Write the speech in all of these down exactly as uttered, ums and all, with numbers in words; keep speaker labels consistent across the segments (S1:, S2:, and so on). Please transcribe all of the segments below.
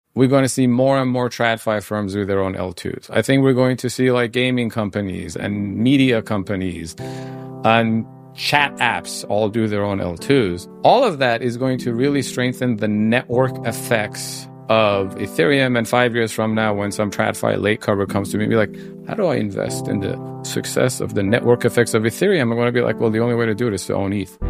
S1: we're going to see more and more TradFi firms do their own L twos. I think we're going to see like gaming companies and media companies and chat apps all do their own L twos. All of that is going to really strengthen the network effects of Ethereum. And five years from now, when some TradFi late cover comes to me and be like, how do I invest in the success of the network effects of Ethereum? I'm going to be like, well, the only way to do it is to own E T H.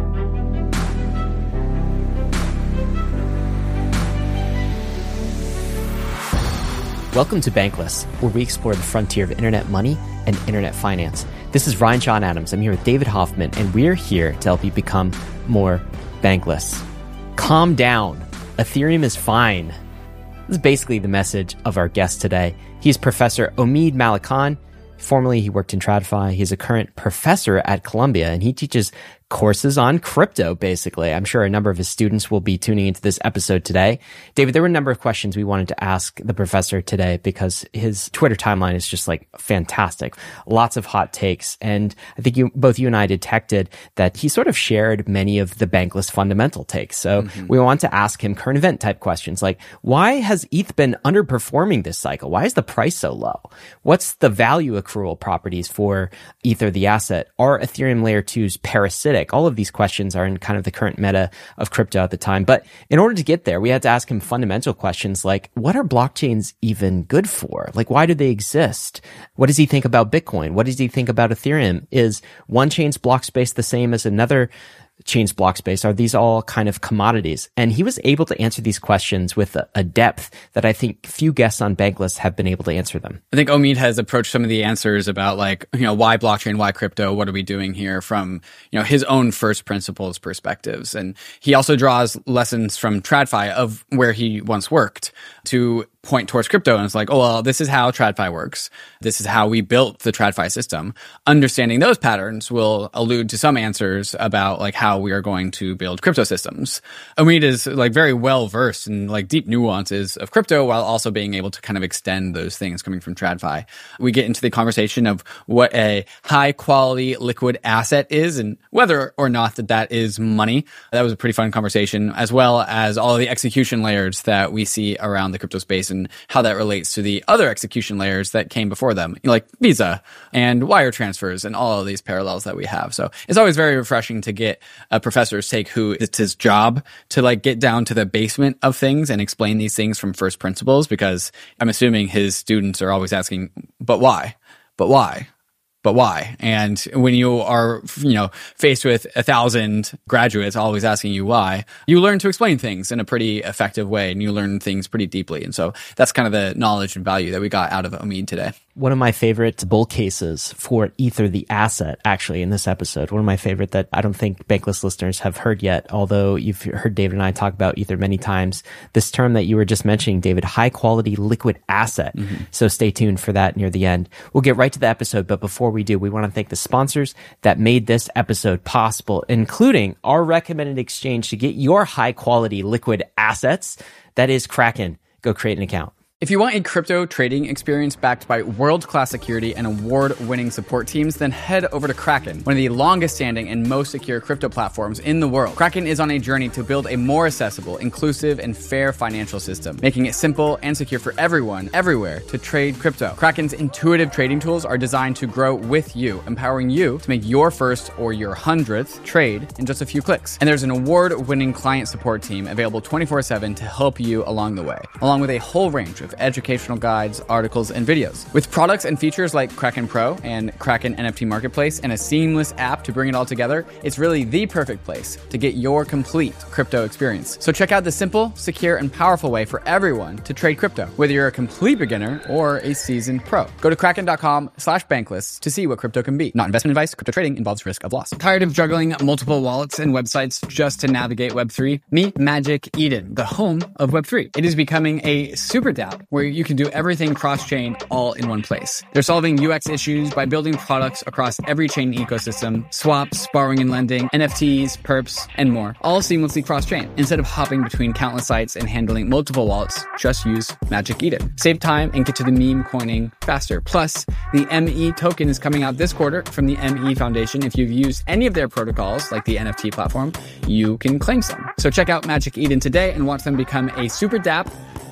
S2: Welcome to Bankless, where we explore the frontier of internet money and internet finance. This is Ryan John Adams. I'm here with David Hoffman, and we're here to help you become more bankless. Calm down. Ethereum is fine. This is basically the message of our guest today. He's Professor Omid Malikan. Formerly, he worked in TradFi. He's a current professor at Columbia, and he teaches courses on crypto, basically. I'm sure a number of his students will be tuning into this episode today. David, there were a number of questions we wanted to ask the professor today because his Twitter timeline is just like fantastic. Lots of hot takes. And I think you, both you and I detected that he sort of shared many of the Bankless fundamental takes. So mm-hmm. we want to ask him current event type questions like, why has E T H been underperforming this cycle? Why is the price so low? What's the value accrual properties for Ether, the asset? Are Ethereum layer twos parasitic? All of these questions are in kind of the current meta of crypto at the time. But in order to get there, we had to ask him fundamental questions like, what are blockchains even good for? Like, why do they exist? What does he think about Bitcoin? What does he think about Ethereum? Is one chain's block space the same as another chain's block space? Are these all kind of commodities? And he was able to answer these questions with a, a depth that I think few guests on Bankless have been able to answer them.
S3: I think Omid has approached some of the answers about like, you know, why blockchain, why crypto, what are we doing here from, you know, his own first principles perspectives. And he also draws lessons from TradFi of where he once worked to point towards crypto. And it's like, oh, well, this is how TradFi works. This is how we built the TradFi system. Understanding those patterns will allude to some answers about like how we are going to build crypto systems. Omid is like very well versed in like deep nuances of crypto while also being able to kind of extend those things coming from TradFi. We get into the conversation of what a high quality liquid asset is and whether or not that that is money. That was a pretty fun conversation, as well as all of the execution layers that we see around the crypto space and how that relates to the other execution layers that came before them, like Visa and wire transfers and all of these parallels that we have. So it's always very refreshing to get a professor's take who it's his job to like get down to the basement of things and explain these things from first principles, because I'm assuming his students are always asking, but why? But why? But why? And when you are, you know, faced with a thousand graduates always asking you why, you learn to explain things in a pretty effective way and you learn things pretty deeply. And so that's kind of the knowledge and value that we got out of Omid today.
S2: One of my favorite bull cases for Ether, the asset, actually, in this episode, one of my favorite that I don't think Bankless listeners have heard yet, although you've heard David and I talk about Ether many times, this term that you were just mentioning, David, high quality liquid asset. Mm-hmm. So stay tuned for that near the end. We'll get right to the episode, but before we do, we want to thank the sponsors that made this episode possible, including our recommended exchange to get your high quality liquid assets. That is Kraken. Go create an account.
S3: If you want a crypto trading experience backed by world-class security and award-winning support teams, then head over to Kraken, one of the longest-standing and most secure crypto platforms in the world. Kraken is on a journey to build a more accessible, inclusive, and fair financial system, making it simple and secure for everyone, everywhere, to trade crypto. Kraken's intuitive trading tools are designed to grow with you, empowering you to make your first or your hundredth trade in just a few clicks. And there's an award-winning client support team available twenty-four seven to help you along the way, along with a whole range of educational guides, articles, and videos. With products and features like Kraken Pro and Kraken N F T Marketplace and a seamless app to bring it all together, it's really the perfect place to get your complete crypto experience. So check out the simple, secure, and powerful way for everyone to trade crypto, whether you're a complete beginner or a seasoned pro. Go to kraken.com slash bankless to see what crypto can be. Not investment advice. Crypto trading involves risk of loss. Tired of juggling multiple wallets and websites just to navigate Web three? Meet Magic Eden, the home of Web three. It is becoming a super DApp where you can do everything cross-chain all in one place. They're solving U X issues by building products across every chain ecosystem, swaps, borrowing and lending, N F Ts, perps, and more, all seamlessly cross-chain. Instead of hopping between countless sites and handling multiple wallets, just use Magic Eden. Save time and get to the meme coining faster. Plus, the M E token is coming out this quarter from the M E Foundation. If you've used any of their protocols, like the N F T platform, you can claim some. So check out Magic Eden today and watch them become a super DApp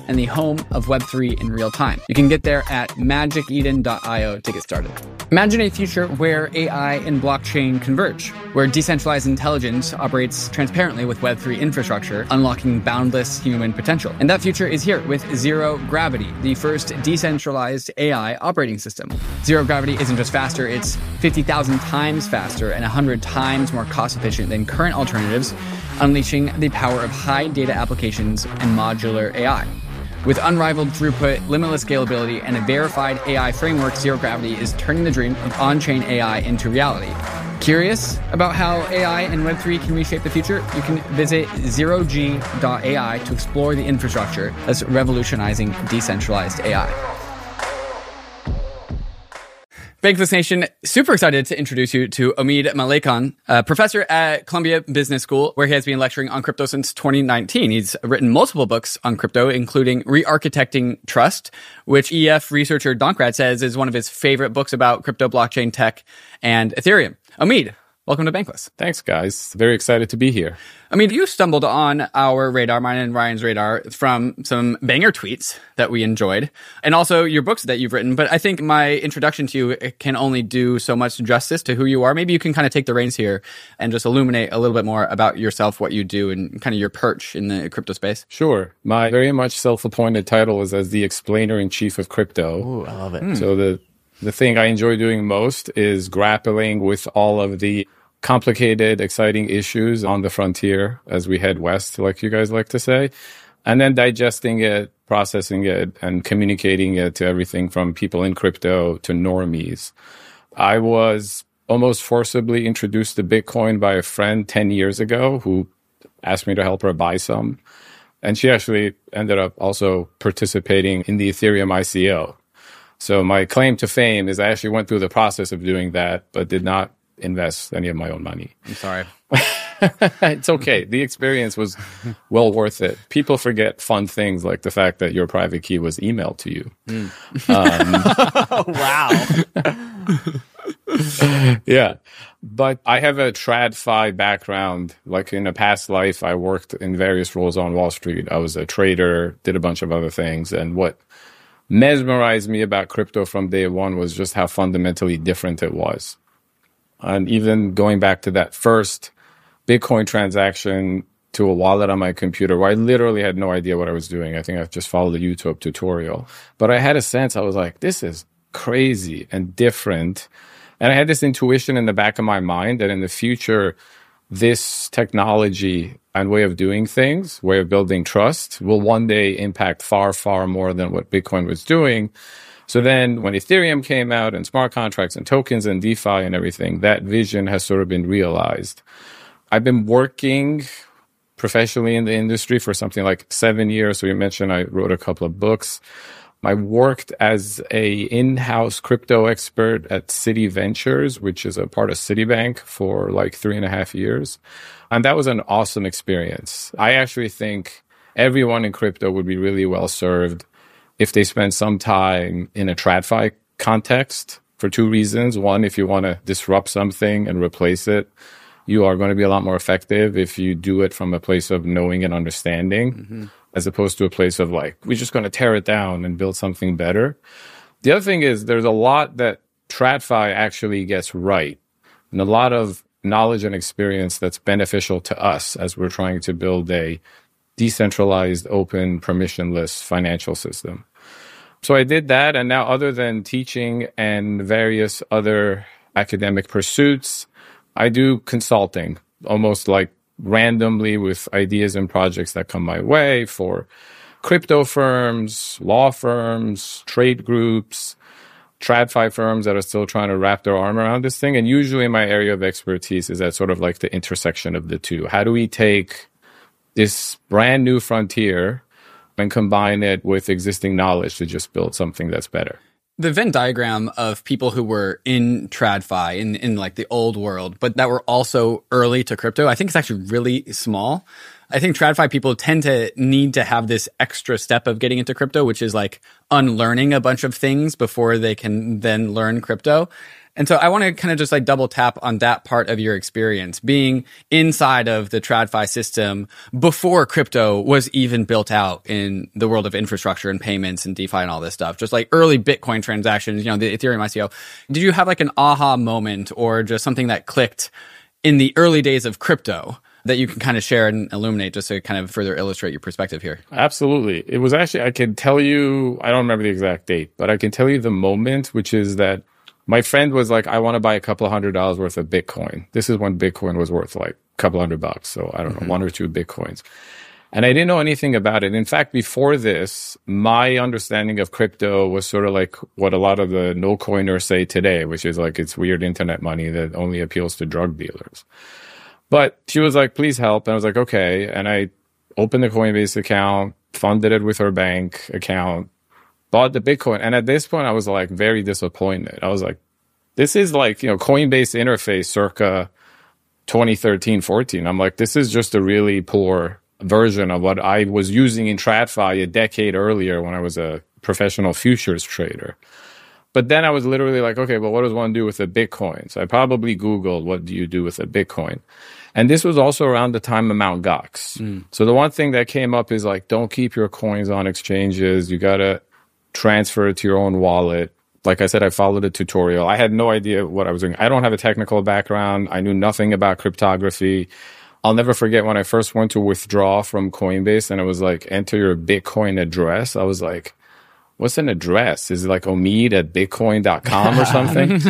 S3: and the home of Web three in real time. You can get there at magic eden dot io to get started. Imagine a future where A I and blockchain converge, where decentralized intelligence operates transparently with Web three infrastructure, unlocking boundless human potential. And that future is here with Zero Gravity, the first decentralized A I operating system. Zero Gravity isn't just faster, it's fifty thousand times faster and one hundred times more cost-efficient than current alternatives, unleashing the power of high data applications and modular A I. With unrivaled throughput, limitless scalability, and a verified A I framework, Zero Gravity is turning the dream of on-chain A I into reality. Curious about how A I and Web three can reshape the future? You can visit zero g dot a i to explore the infrastructure that's revolutionizing decentralized A I. Bankless Nation, super excited to introduce you to Omid Malekan, a professor at Columbia Business School, where he has been lecturing on crypto since twenty nineteen. He's written multiple books on crypto, including Re-Architecting Trust, which E F researcher Donkrad says is one of his favorite books about crypto, blockchain, tech, and Ethereum. Omid, welcome to Bankless.
S1: Thanks, guys. Very excited to be here.
S3: I mean, you stumbled on our radar, mine and Ryan's radar, from some banger tweets that we enjoyed, and also your books that you've written. But I think my introduction to you can only do so much justice to who you are. Maybe you can kind of take the reins here and just illuminate a little bit more about yourself, what you do, and kind of your perch in the crypto space.
S1: Sure. My very much self-appointed title is as the explainer-in-chief of crypto.
S2: Ooh, I love it.
S1: Mm. So the, the thing I enjoy doing most is grappling with all of the complicated, exciting issues on the frontier as we head west, like you guys like to say, and then digesting it, processing it, and communicating it to everything from people in crypto to normies. I was almost forcibly introduced to Bitcoin by a friend ten years ago who asked me to help her buy some. And she actually ended up also participating in the Ethereum I C O. So my claim to fame is I actually went through the process of doing that, but did not invest any of my own money.
S3: I'm sorry.
S1: It's okay. The experience was well worth it. People forget fun things like the fact that your private key was emailed to you. Mm.
S2: Um,
S1: wow. Yeah. But I have a TradFi background. Like in a past life, I worked in various roles on Wall Street. I was a trader, did a bunch of other things. And what mesmerized me about crypto from day one was just how fundamentally different it was. And even going back to that first Bitcoin transaction to a wallet on my computer where I literally had no idea what I was doing. I think I just followed a YouTube tutorial. But I had a sense, I was like, this is crazy and different. And I had this intuition in the back of my mind that in the future, this technology and way of doing things, way of building trust, will one day impact far, far more than what Bitcoin was doing. So then when Ethereum came out and smart contracts and tokens and DeFi and everything, that vision has sort of been realized. I've been working professionally in the industry for something like seven years. So you mentioned I wrote a couple of books. I worked as a in-house crypto expert at Citi Ventures, which is a part of Citibank, for like three and a half years. And that was an awesome experience. I actually think everyone in crypto would be really well served if they spend some time in a TradFi context for two reasons. One, if you want to disrupt something and replace it, you are going to be a lot more effective if you do it from a place of knowing and understanding, mm-hmm. as opposed to a place of like, we're just going to tear it down and build something better. The other thing is there's a lot that TradFi actually gets right, and a lot of knowledge and experience that's beneficial to us as we're trying to build a decentralized, open, permissionless financial system. So I did that, and now other than teaching and various other academic pursuits, I do consulting, almost like randomly with ideas and projects that come my way for crypto firms, law firms, trade groups, TradFi firms that are still trying to wrap their arm around this thing. And usually my area of expertise is at sort of like the intersection of the two. How do we take this brand new frontier and combine it with existing knowledge to just build something that's better?
S3: The Venn diagram of people who were in TradFi, in, in like the old world, but that were also early to crypto, I think it's actually really small. I think TradFi people tend to need to have this extra step of getting into crypto, which is like unlearning a bunch of things before they can then learn crypto. And so I want to kind of just like double tap on that part of your experience, being inside of the TradFi system before crypto was even built out in the world of infrastructure and payments and DeFi and all this stuff. Just like early Bitcoin transactions, you know, the Ethereum I C O. Did you have like an aha moment or just something that clicked in the early days of crypto that you can kind of share and illuminate just to kind of further illustrate your perspective here?
S1: Absolutely. It was actually, I can tell you, I don't remember the exact date, but I can tell you the moment, which is that my friend was like, I want to buy a couple of hundred dollars worth of Bitcoin. This is when Bitcoin was worth like a couple hundred bucks. So I don't mm-hmm. know, one or two Bitcoins. And I didn't know anything about it. In fact, before this, my understanding of crypto was sort of like what a lot of the no coiners say today, which is like it's weird internet money that only appeals to drug dealers. But she was like, please help. And I was like, okay. And I opened the Coinbase account, funded it with her bank account, bought the Bitcoin. And at this point, I was like very disappointed. I was like, this is like, you know, Coinbase interface circa twenty thirteen, fourteen. I'm like, this is just a really poor version of what I was using in TradFi a decade earlier when I was a professional futures trader. But then I was literally like, okay, well, what does one do with a Bitcoin? So I probably Googled, what do you do with a Bitcoin? And this was also around the time of Mt. Gox. Mm. So the one thing that came up is like, don't keep your coins on exchanges. You got to transfer it to your own wallet. Like I said, I followed a tutorial. I had no idea what I was doing. I don't have a technical background. I knew nothing about cryptography. I'll never forget when I first went to withdraw from Coinbase and it was like, enter your Bitcoin address. I was like, what's an address? Is it like omid at bitcoin dot com or something?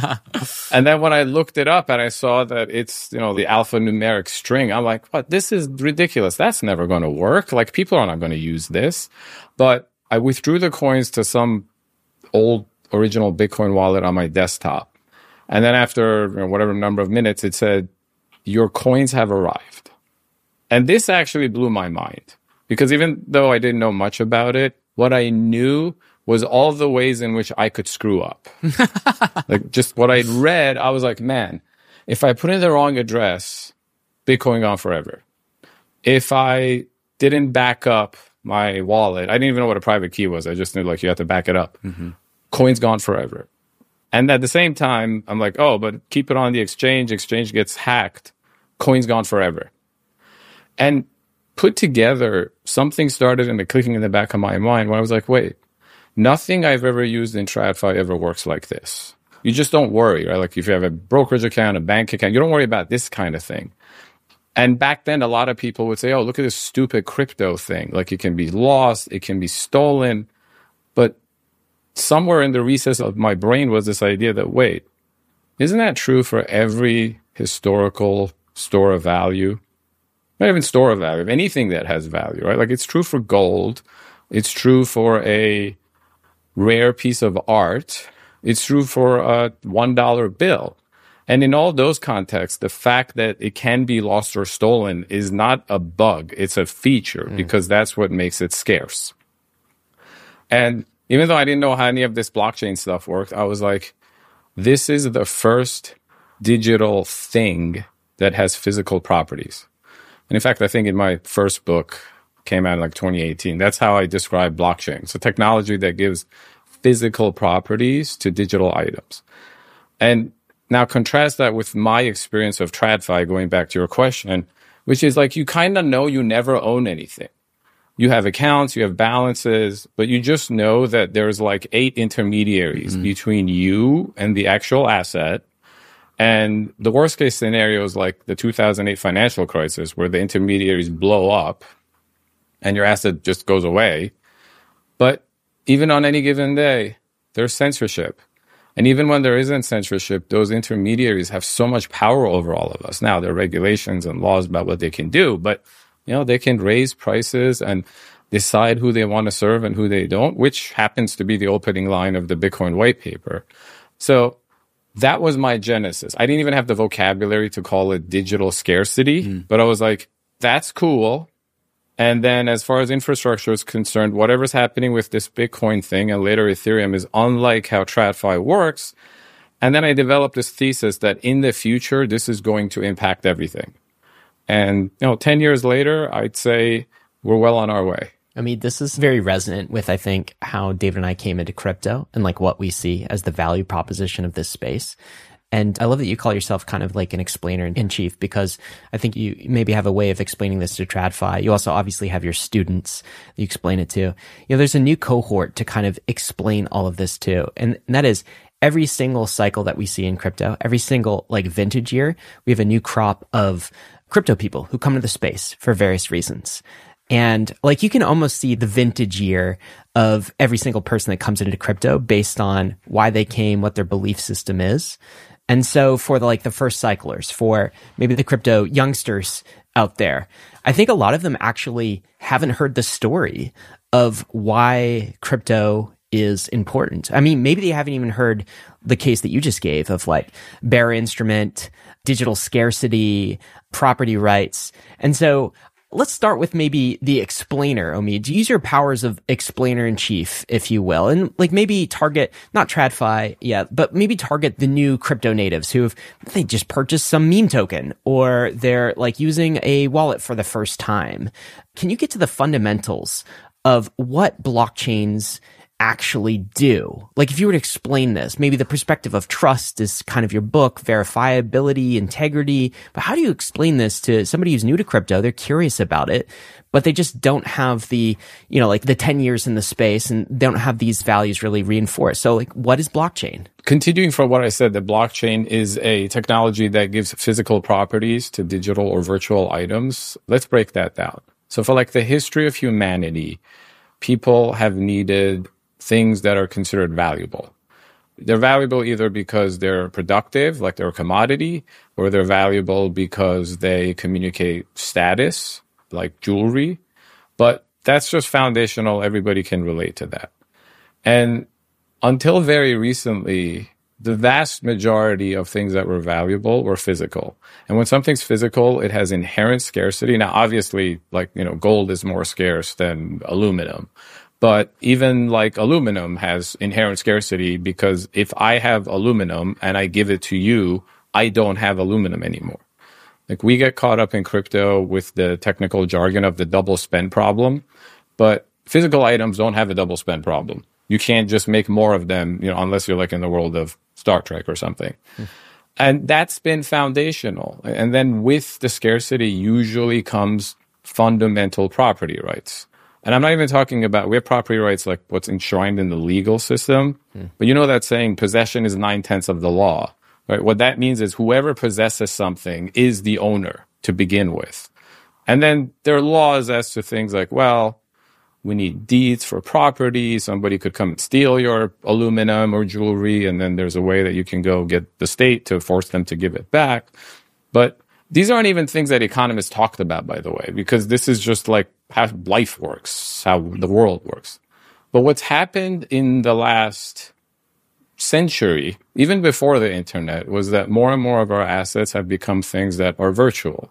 S1: And then when I looked it up and I saw that it's, you know, the alphanumeric string, I'm like, what? This is ridiculous. That's never going to work. Like, people are not going to use this. But I withdrew the coins to some old original Bitcoin wallet on my desktop. And then after, you know, whatever number of minutes, it said, your coins have arrived. And this actually blew my mind because even though I didn't know much about it, what I knew was all the ways in which I could screw up. Like just what I'd read, I was like, man, if I put in the wrong address, Bitcoin gone forever. If I didn't back up my wallet, I didn't even know what a private key was. I just knew like you have to back it up. Mm-hmm. Coin's gone forever. And at the same time, I'm like, oh, but keep it on the exchange. Exchange gets hacked. Coin's gone forever. And put together, something started in the clicking in the back of my mind when I was like, wait, nothing I've ever used in TradFi ever works like this. You just don't worry, right? Like if you have a brokerage account, a bank account, you don't worry about this kind of thing. And back then, a lot of people would say, oh, look at this stupid crypto thing. Like it can be lost, it can be stolen. But somewhere in the recess of my brain was this idea that, wait, isn't that true for every historical store of value? Not even store of value, anything that has value, right? Like it's true for gold. It's true for a rare piece of art. It's true for a one dollar bill. And in all those contexts, the fact that it can be lost or stolen is not a bug. It's a feature mm. because that's what makes it scarce. And even though I didn't know how any of this blockchain stuff worked, I was like, this is the first digital thing that has physical properties. And in fact, I think in my first book, came out in like twenty eighteen, that's how I describe blockchain. It's a technology that gives physical properties to digital items. And now contrast that with my experience of TradFi, going back to your question, which is like you kind of know you never own anything. You have accounts, you have balances, but you just know that there's like eight intermediaries mm-hmm. between you and the actual asset. And the worst case scenario is like the two thousand eight financial crisis where the intermediaries blow up and your asset just goes away. But even on any given day, there's censorship. And even when there isn't censorship, those intermediaries have so much power over all of us. Now, there are regulations and laws about what they can do, but you know, they can raise prices and decide who they want to serve and who they don't, which happens to be the opening line of the Bitcoin white paper. So that was my genesis. I didn't even have the vocabulary to call it digital scarcity, mm. but I was like, that's cool. And then as far as infrastructure is concerned, whatever's happening with this Bitcoin thing and later Ethereum is unlike how TradFi works. And then I developed this thesis that in the future, this is going to impact everything. And, you know, ten years later, I'd say we're well on our way.
S2: I mean, this is very resonant with, I think, how David and I came into crypto and like what we see as the value proposition of this space. And I love that you call yourself kind of like an explainer in chief, because I think you maybe have a way of explaining this to TradFi. You also obviously have your students that you explain it to. You know, there's a new cohort to kind of explain all of this to. And, and that is every single cycle that we see in crypto, every single like vintage year, we have a new crop of crypto people who come to the space for various reasons. And like you can almost see the vintage year of every single person that comes into crypto based on why they came, what their belief system is. And so for the like the first cyclers, for maybe the crypto youngsters out there, I think a lot of them actually haven't heard the story of why crypto is important. I mean, maybe they haven't even heard the case that you just gave of like bearer instrument, digital scarcity, property rights. And so let's start with maybe the explainer, Omid. Use your powers of explainer in chief, if you will, and like maybe target, not TradFi yet, but maybe target the new crypto natives who have, they just purchased some meme token or they're like using a wallet for the first time. Can you get to the fundamentals of what blockchains actually do? Like if you were to explain this, maybe the perspective of trust is kind of your book, verifiability, integrity, but how do you explain this to somebody who's new to crypto? They're curious about it, but they just don't have the, you know, like the ten years in the space and they don't have these values really reinforced. So like, what is blockchain?
S1: Continuing from what I said, the blockchain is a technology that gives physical properties to digital or virtual items. Let's break that down. So for like the history of humanity, people have needed things that are considered valuable. They're valuable either because they're productive, like they're a commodity, or they're valuable because they communicate status, like jewelry. But that's just foundational. Everybody can relate to that. And until very recently, the vast majority of things that were valuable were physical. And when something's physical, it has inherent scarcity. Now, obviously, like, you know, gold is more scarce than aluminum. But even like aluminum has inherent scarcity because if I have aluminum and I give it to you, I don't have aluminum anymore. Like we get caught up in crypto with the technical jargon of the double spend problem, but physical items don't have a double spend problem. You can't just make more of them, you know, unless you're like in the world of Star Trek or something. Hmm. And that's been foundational. And then with the scarcity usually comes fundamental property rights. And I'm not even talking about, we have property rights like what's enshrined in the legal system. Mm. But you know that saying, possession is nine-tenths of the law, right? What that means is whoever possesses something is the owner to begin with. And then there are laws as to things like, well, we need deeds for property. Somebody could come and steal your aluminum or jewelry. And then there's a way that you can go get the state to force them to give it back. But these aren't even things that economists talked about, by the way, because this is just like how life works, how the world works. But what's happened in the last century, even before the internet, was that more and more of our assets have become things that are virtual.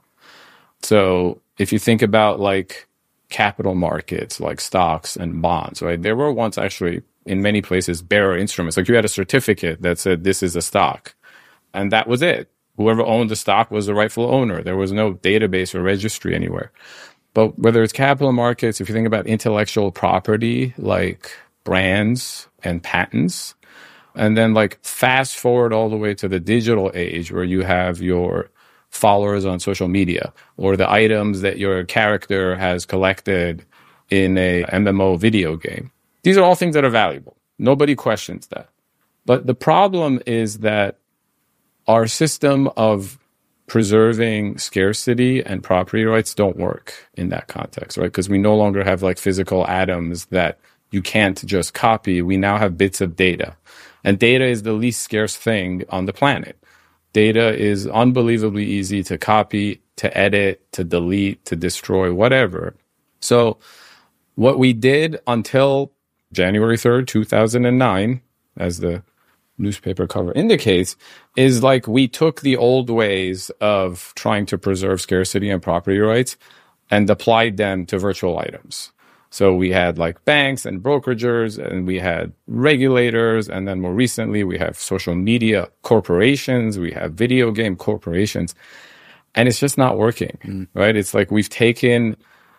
S1: So if you think about like capital markets, like stocks and bonds, right? There were once actually in many places bearer instruments. Like you had a certificate that said this is a stock, and that was it. Whoever owned the stock was the rightful owner. There was no database or registry anywhere. But whether it's capital markets, if you think about intellectual property, like brands and patents, and then like fast forward all the way to the digital age where you have your followers on social media or the items that your character has collected in a M M O video game. These are all things that are valuable. Nobody questions that. But the problem is that our system of preserving scarcity and property rights don't work in that context, right? Because we no longer have like physical atoms that you can't just copy. We now have bits of data. And data is the least scarce thing on the planet. Data is unbelievably easy to copy, to edit, to delete, to destroy, whatever. So what we did until January third, two thousand nine, as the newspaper cover indicates, is like we took the old ways of trying to preserve scarcity and property rights and applied them to virtual items. So we had like banks and brokeragers, and we had regulators, and then more recently we have social media corporations, we have video game corporations, and it's just not working, mm. right? It's like we've taken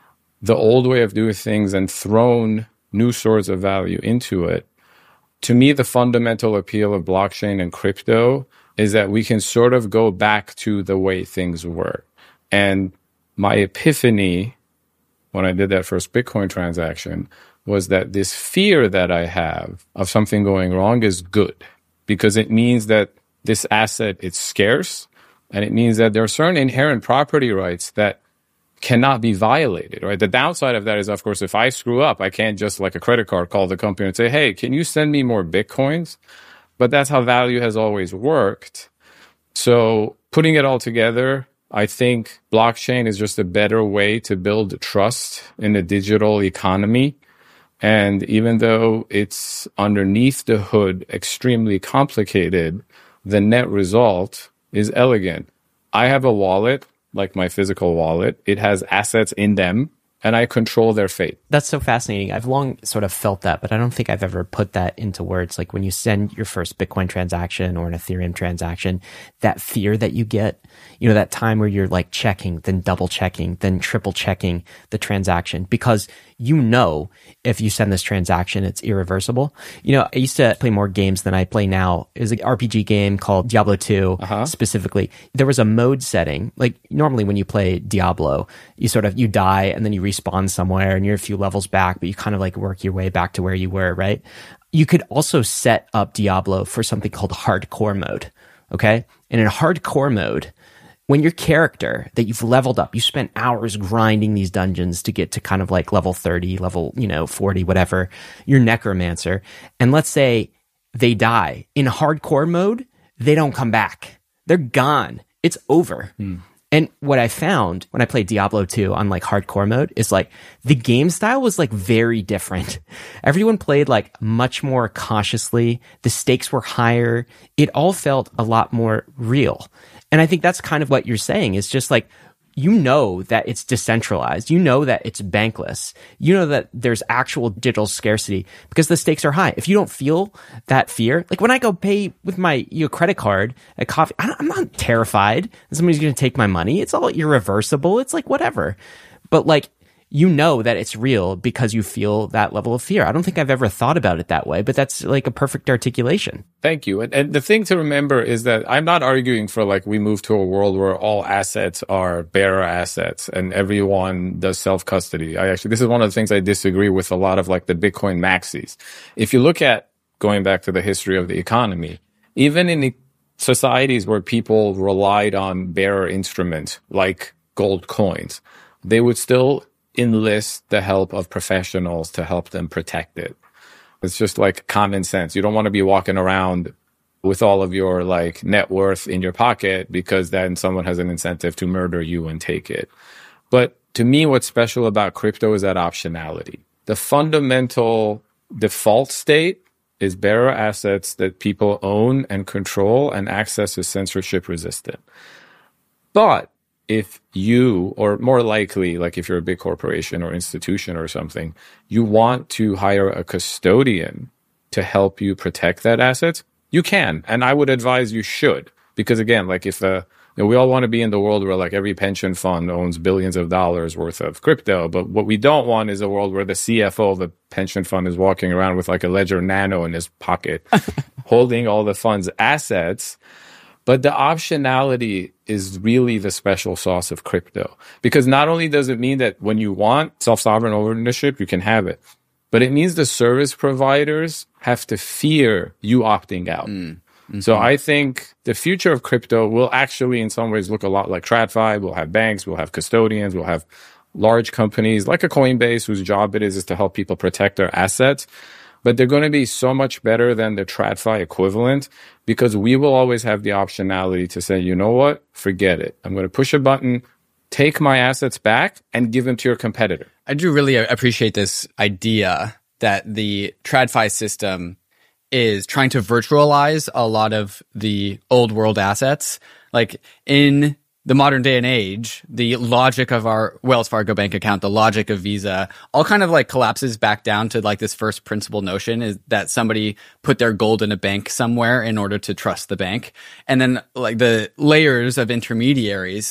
S1: the old way of doing things and thrown new sorts of value into it. To me, the fundamental appeal of blockchain and crypto is that we can sort of go back to the way things were. And my epiphany when I did that first Bitcoin transaction was that this fear that I have of something going wrong is good, because it means that this asset is scarce, and it means that there are certain inherent property rights that cannot be violated, right? The downside of that is, of course, if I screw up, I can't just like a credit card call the company and say, hey, can you send me more Bitcoins? But that's how value has always worked. So putting it all together, I think blockchain is just a better way to build trust in the digital economy. And even though it's underneath the hood extremely complicated, the net result is elegant. I have a wallet, like my physical wallet. It has assets in them, and I control their fate.
S2: That's so fascinating. I've long sort of felt that, but I don't think I've ever put that into words. Like when you send your first Bitcoin transaction or an Ethereum transaction, that fear that you get, you know, that time where you're like checking, then double checking, then triple checking the transaction, because you know if you send this transaction, it's irreversible. You know, I used to play more games than I play now. It was an R P G game called Diablo two uh-huh. specifically. There was a mode setting. Like normally when you play Diablo, you sort of, you die and then you respawn somewhere and you're a few levels back, but you kind of like work your way back to where you were, right? You could also set up Diablo for something called hardcore mode, okay? And in hardcore mode, when your character that you've leveled up, you spent hours grinding these dungeons to get to kind of like level thirty, level, you know, forty, whatever, you're necromancer. And let's say they die in hardcore mode, they don't come back. They're gone. It's over. Hmm. And what I found when I played Diablo two on like hardcore mode is like the game style was like very different. Everyone played like much more cautiously. The stakes were higher. It all felt a lot more real. And I think that's kind of what you're saying is just like, you know that it's decentralized. You know that it's bankless. You know that there's actual digital scarcity because the stakes are high. If you don't feel that fear, like when I go pay with my you know, credit card at coffee, I don't, I'm not terrified that somebody's going to take my money. It's all irreversible. It's like whatever. But like, you know that it's real because you feel that level of fear. I don't think I've ever thought about it that way, but that's like a perfect articulation.
S1: Thank you. And, and the thing to remember is that I'm not arguing for like we move to a world where all assets are bearer assets and everyone does self-custody. I actually, this is one of the things I disagree with a lot of like the Bitcoin maxis. If you look at going back to the history of the economy, even in the societies where people relied on bearer instruments like gold coins, they would still enlist the help of professionals to help them protect it. It's just like common sense. You don't want to be walking around with all of your like net worth in your pocket because then someone has an incentive to murder you and take it. But to me, what's special about crypto is that optionality. The fundamental default state is bearer assets that people own and control, and access is censorship resistant. But if you, or more likely, like if you're a big corporation or institution or something, you want to hire a custodian to help you protect that asset, you can. And I would advise you should. Because again, like if uh, you know, we all want to be in the world where like every pension fund owns billions of dollars worth of crypto. But what we don't want is a world where the C F O of the pension fund is walking around with like a Ledger Nano in his pocket, holding all the fund's assets. But the optionality is really the special sauce of crypto, because not only does it mean that when you want self-sovereign ownership, you can have it, but it means the service providers have to fear you opting out. Mm, mm-hmm. So I think the future of crypto will actually in some ways look a lot like TradFi. We'll have banks, we'll have custodians, we'll have large companies like a Coinbase whose job it is, is to help people protect their assets. But they're going to be so much better than the TradFi equivalent because we will always have the optionality to say, you know what, forget it. I'm going to push a button, take my assets back, and give them to your competitor.
S3: I do really appreciate this idea that the TradFi system is trying to virtualize a lot of the old world assets. Like in the modern day and age, the logic of our Wells Fargo bank account, the logic of Visa, all kind of like collapses back down to like this first principle notion is that somebody put their gold in a bank somewhere in order to trust the bank. And then like the layers of intermediaries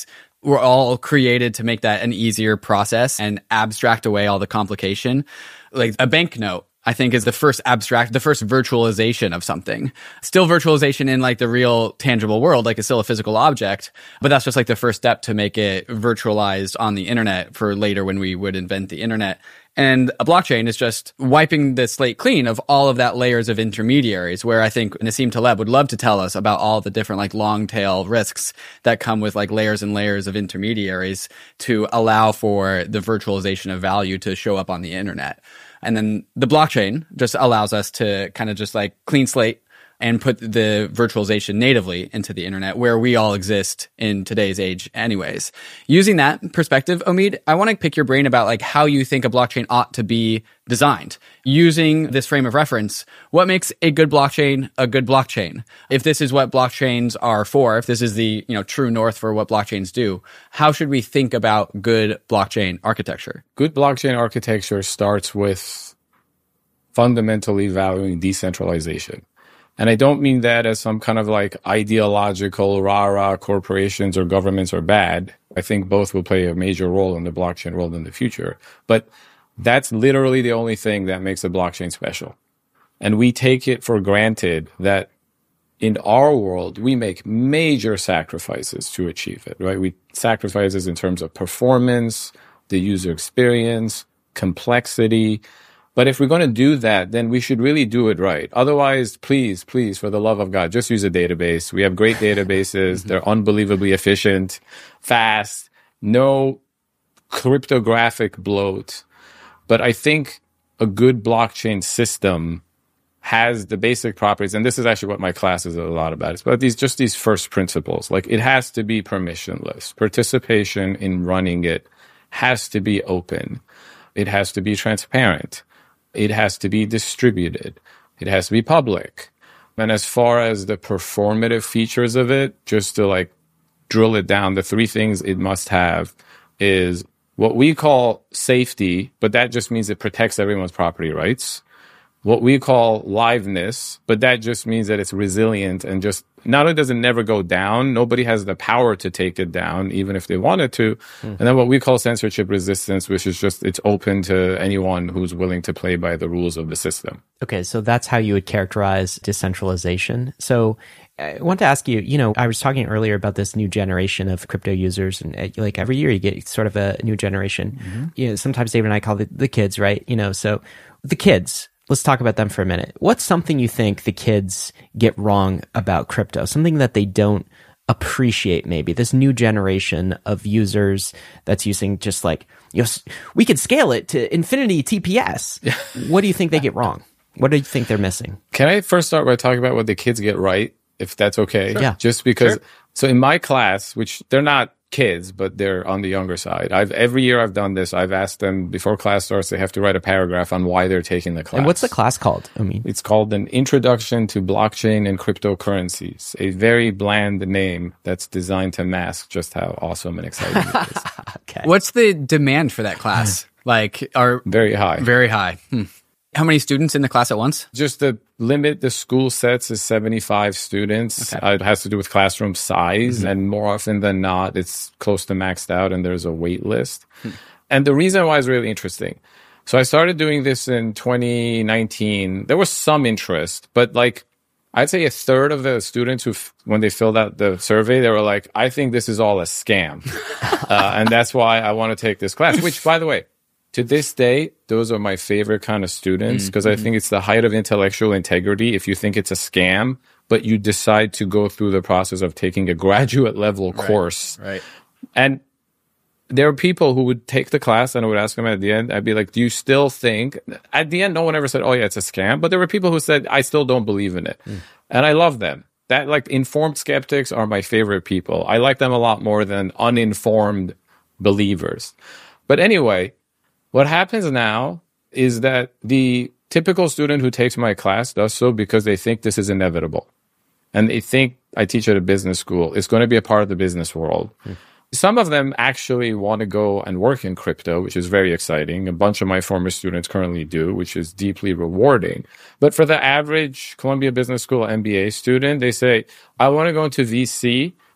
S3: were all created to make that an easier process and abstract away all the complication. Like a banknote, I think, is the first abstract, the first virtualization of something. Still virtualization in like the real tangible world, like it's still a physical object, but that's just like the first step to make it virtualized on the internet for later when we would invent the internet. And a blockchain is just wiping the slate clean of all of that layers of intermediaries, where I think Nassim Taleb would love to tell us about all the different like long tail risks that come with like layers and layers of intermediaries to allow for the virtualization of value to show up on the internet. And then the blockchain just allows us to kind of just like clean slate and put the virtualization natively into the internet where we all exist in today's age anyways. Using that perspective, Omid, I want to pick your brain about like how you think a blockchain ought to be designed. Using this frame of reference, what makes a good blockchain a good blockchain? If this is what blockchains are for, if this is the, you know, true north for what blockchains do, how should we think about good blockchain architecture?
S1: Good blockchain architecture starts with fundamentally valuing decentralization. And I don't mean that as some kind of like ideological rah-rah corporations or governments are bad. I think both will play a major role in the blockchain world in the future. But that's literally the only thing that makes a blockchain special. And we take it for granted that in our world, we make major sacrifices to achieve it, right? We sacrifices in terms of performance, the user experience, complexity. But if we're going to do that, then we should really do it right. Otherwise, please, please, for the love of God, just use a database. We have great databases. They're unbelievably efficient, fast, no cryptographic bloat. But I think a good blockchain system has the basic properties, and this is actually what my class is a lot about. It's about these, just these first principles. Like it has to be permissionless. Participation in running it has to be open. It has to be transparent. It has to be distributed. It has to be public. And as far as the performative features of it, just to like drill it down, the three things it must have is what we call safety, but that just means it protects everyone's property rights. What we call liveness, but that just means that it's resilient and just not only does it never go down, nobody has the power to take it down, even if they wanted to. Mm. And then what we call censorship resistance, which is just it's open to anyone who's willing to play by the rules of the system.
S2: Okay, so that's how you would characterize decentralization. So I want to ask you, you know, I was talking earlier about this new generation of crypto users, and like every year you get sort of a new generation. Mm-hmm. You know, sometimes David and I call it the kids, right? You know, so the kids. Let's talk about them for a minute. What's something you think the kids get wrong about crypto? Something that they don't appreciate maybe? This new generation of users that's using just like, you know, we could scale it to infinity T P S. What do you think they get wrong? What do you think they're missing?
S1: Can I first start by talking about what the kids get right, if that's okay?
S2: Sure. Yeah.
S1: Just because,
S2: sure.
S1: So in my class, which they're not kids, but they're on the younger side. I've every year I've done this. I've asked them before class starts, they have to write a paragraph on why they're taking the class.
S2: And what's the class called? I mean,
S1: it's called an Introduction to Blockchain and Cryptocurrencies, a very bland name that's designed to mask just how awesome and exciting it is.
S3: Okay. What's the demand for that class? Like, are
S1: very high.
S3: Very high. Hmm. How many students in the class at once?
S1: Just the limit the school sets is seventy-five students. Okay. Uh, it has to do with classroom size. Mm-hmm. And more often than not, it's close to maxed out and there's a wait list. Hmm. And the reason why is really interesting. So I started doing this in twenty nineteen. There was some interest, but like I'd say a third of the students who, f- when they filled out the survey, they were like, I think this is all a scam. uh, and that's why I want to take this class, which by the way, to this day, those are my favorite kind of students because mm-hmm. I think it's the height of intellectual integrity if you think it's a scam, but you decide to go through the process of taking a graduate level
S3: right,
S1: course.
S3: Right.
S1: And there are people who would take the class and I would ask them at the end, I'd be like, do you still think? At the end, no one ever said, oh, yeah, it's a scam. But there were people who said, I still don't believe in it. Mm. And I love them. That like informed skeptics are my favorite people. I like them a lot more than uninformed believers. But anyway, what happens now is that the typical student who takes my class does so because they think this is inevitable. And they think I teach at a business school. It's going to be a part of the business world. Mm. Some of them actually want to go and work in crypto, which is very exciting. A bunch of my former students currently do, which is deeply rewarding. But for the average Columbia Business School M B A student, they say, I want to go into V C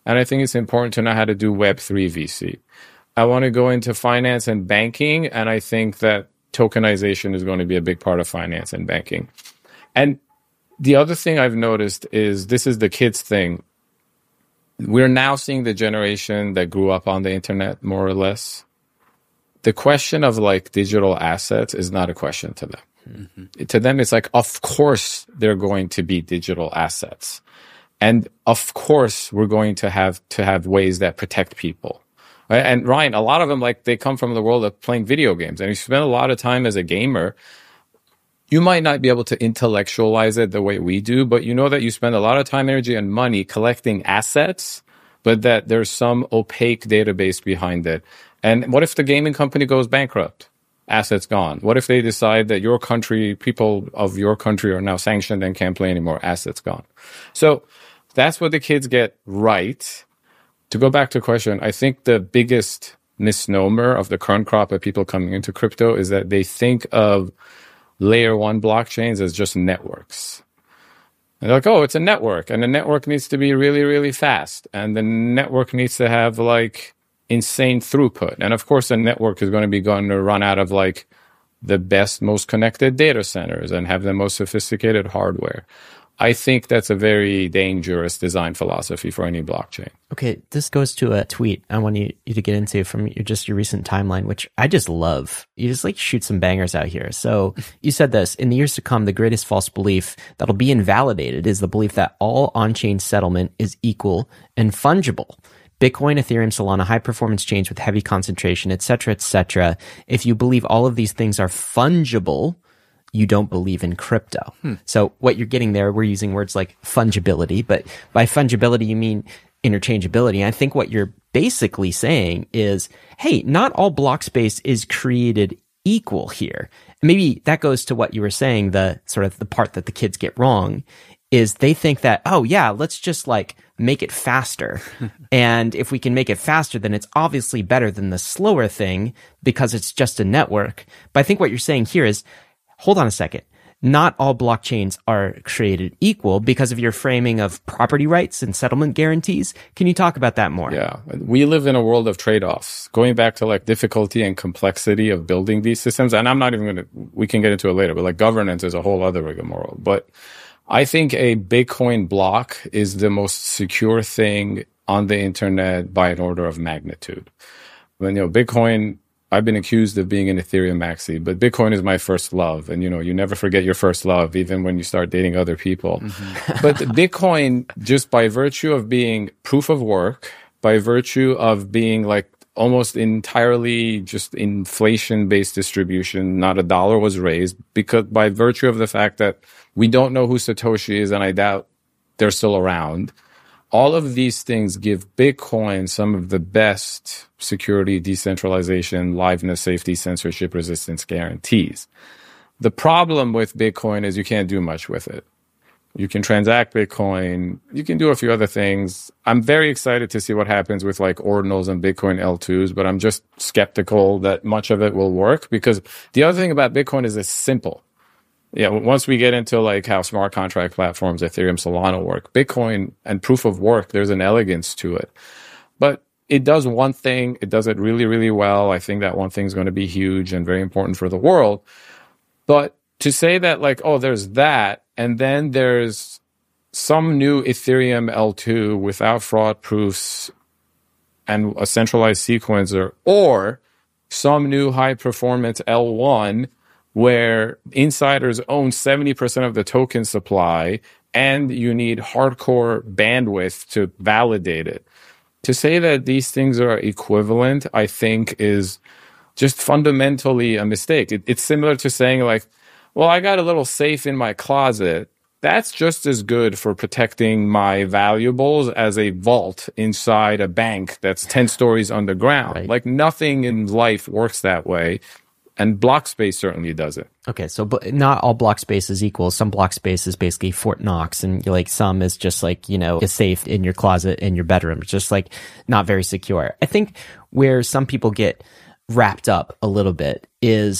S1: And I think it's important to know how to do Web three V C. I want to go into finance and banking, and I think that tokenization is going to be a big part of finance and banking. And the other thing I've noticed is, this is the kids thing. We're now seeing the generation that grew up on the internet, more or less. The question of like digital assets is not a question to them. Mm-hmm. To them, it's like, of course, they're going to be digital assets. And of course, we're going to have to have ways that protect people. Right? And Ryan, a lot of them, like, they come from the world of playing video games. And if you spend a lot of time as a gamer, you might not be able to intellectualize it the way we do, but you know that you spend a lot of time, energy, and money collecting assets, but that there's some opaque database behind it. And what if the gaming company goes bankrupt? Assets gone. What if they decide that your country, people of your country are now sanctioned and can't play anymore? Assets gone. So that's what the kids get right. To go back to the question, I think the biggest misnomer of the current crop of people coming into crypto is that they think of layer one blockchains as just networks. And they're like, oh, it's a network, and the network needs to be really, really fast. And the network needs to have like insane throughput. And of course, the network is going to be going to run out of like the best, most connected data centers and have the most sophisticated hardware. I think that's a very dangerous design philosophy for any blockchain.
S2: Okay, this goes to a tweet I want you, you to get into from your, just your recent timeline, which I just love. You just like shoot some bangers out here. So you said this: in the years to come, the greatest false belief that'll be invalidated is the belief that all on-chain settlement is equal and fungible. Bitcoin, Ethereum, Solana, high performance chains with heavy concentration, et cetera, et cetera. If you believe all of these things are fungible, you don't believe in crypto. Hmm. So what you're getting there, we're using words like fungibility, but by fungibility, you mean interchangeability. I think what you're basically saying is, hey, not all block space is created equal here. Maybe that goes to what you were saying, the sort of the part that the kids get wrong is they think that, oh yeah, let's just like make it faster. And if we can make it faster, then it's obviously better than the slower thing because it's just a network. But I think what you're saying here is, hold on a second. Not all blockchains are created equal because of your framing of property rights and settlement guarantees. Can you talk about that more?
S1: Yeah. We live in a world of trade-offs. Going back to like difficulty and complexity of building these systems, and I'm not even going to, we can get into it later, but like governance is a whole other rigmarole. But I think a Bitcoin block is the most secure thing on the internet by an order of magnitude. When, you know, Bitcoin, I've been accused of being an Ethereum maxi, but Bitcoin is my first love. And, you know, you never forget your first love, even when you start dating other people. Mm-hmm. But Bitcoin, just by virtue of being proof of work, by virtue of being like almost entirely just inflation-based distribution, not a dollar was raised, because by virtue of the fact that we don't know who Satoshi is, and I doubt they're still around, all of these things give Bitcoin some of the best security, decentralization, liveness, safety, censorship, resistance guarantees. The problem with Bitcoin is you can't do much with it. You can transact Bitcoin. You can do a few other things. I'm very excited to see what happens with like ordinals and Bitcoin L twos, but I'm just skeptical that much of it will work because the other thing about Bitcoin is it's simple. Yeah, once we get into like how smart contract platforms, Ethereum, Solana work, Bitcoin and proof of work, there's an elegance to it. But it does one thing. It does it really, really well. I think that one thing is going to be huge and very important for the world. But to say that like, oh, there's that, and then there's some new Ethereum L two without fraud proofs and a centralized sequencer, or some new high performance L one where insiders own seventy percent of the token supply and you need hardcore bandwidth to validate it. To say that these things are equivalent, I think is just fundamentally a mistake. It, it's similar to saying like, well, I got a little safe in my closet. That's just as good for protecting my valuables as a vault inside a bank that's ten stories underground. Right. Like nothing in life works that way. And block space certainly does it.
S2: Okay, so but not all block space is equal. Some block space is basically Fort Knox, and like some is just like, you know, a safe in your closet in your bedroom. It's just like not very secure. I think where some people get wrapped up a little bit is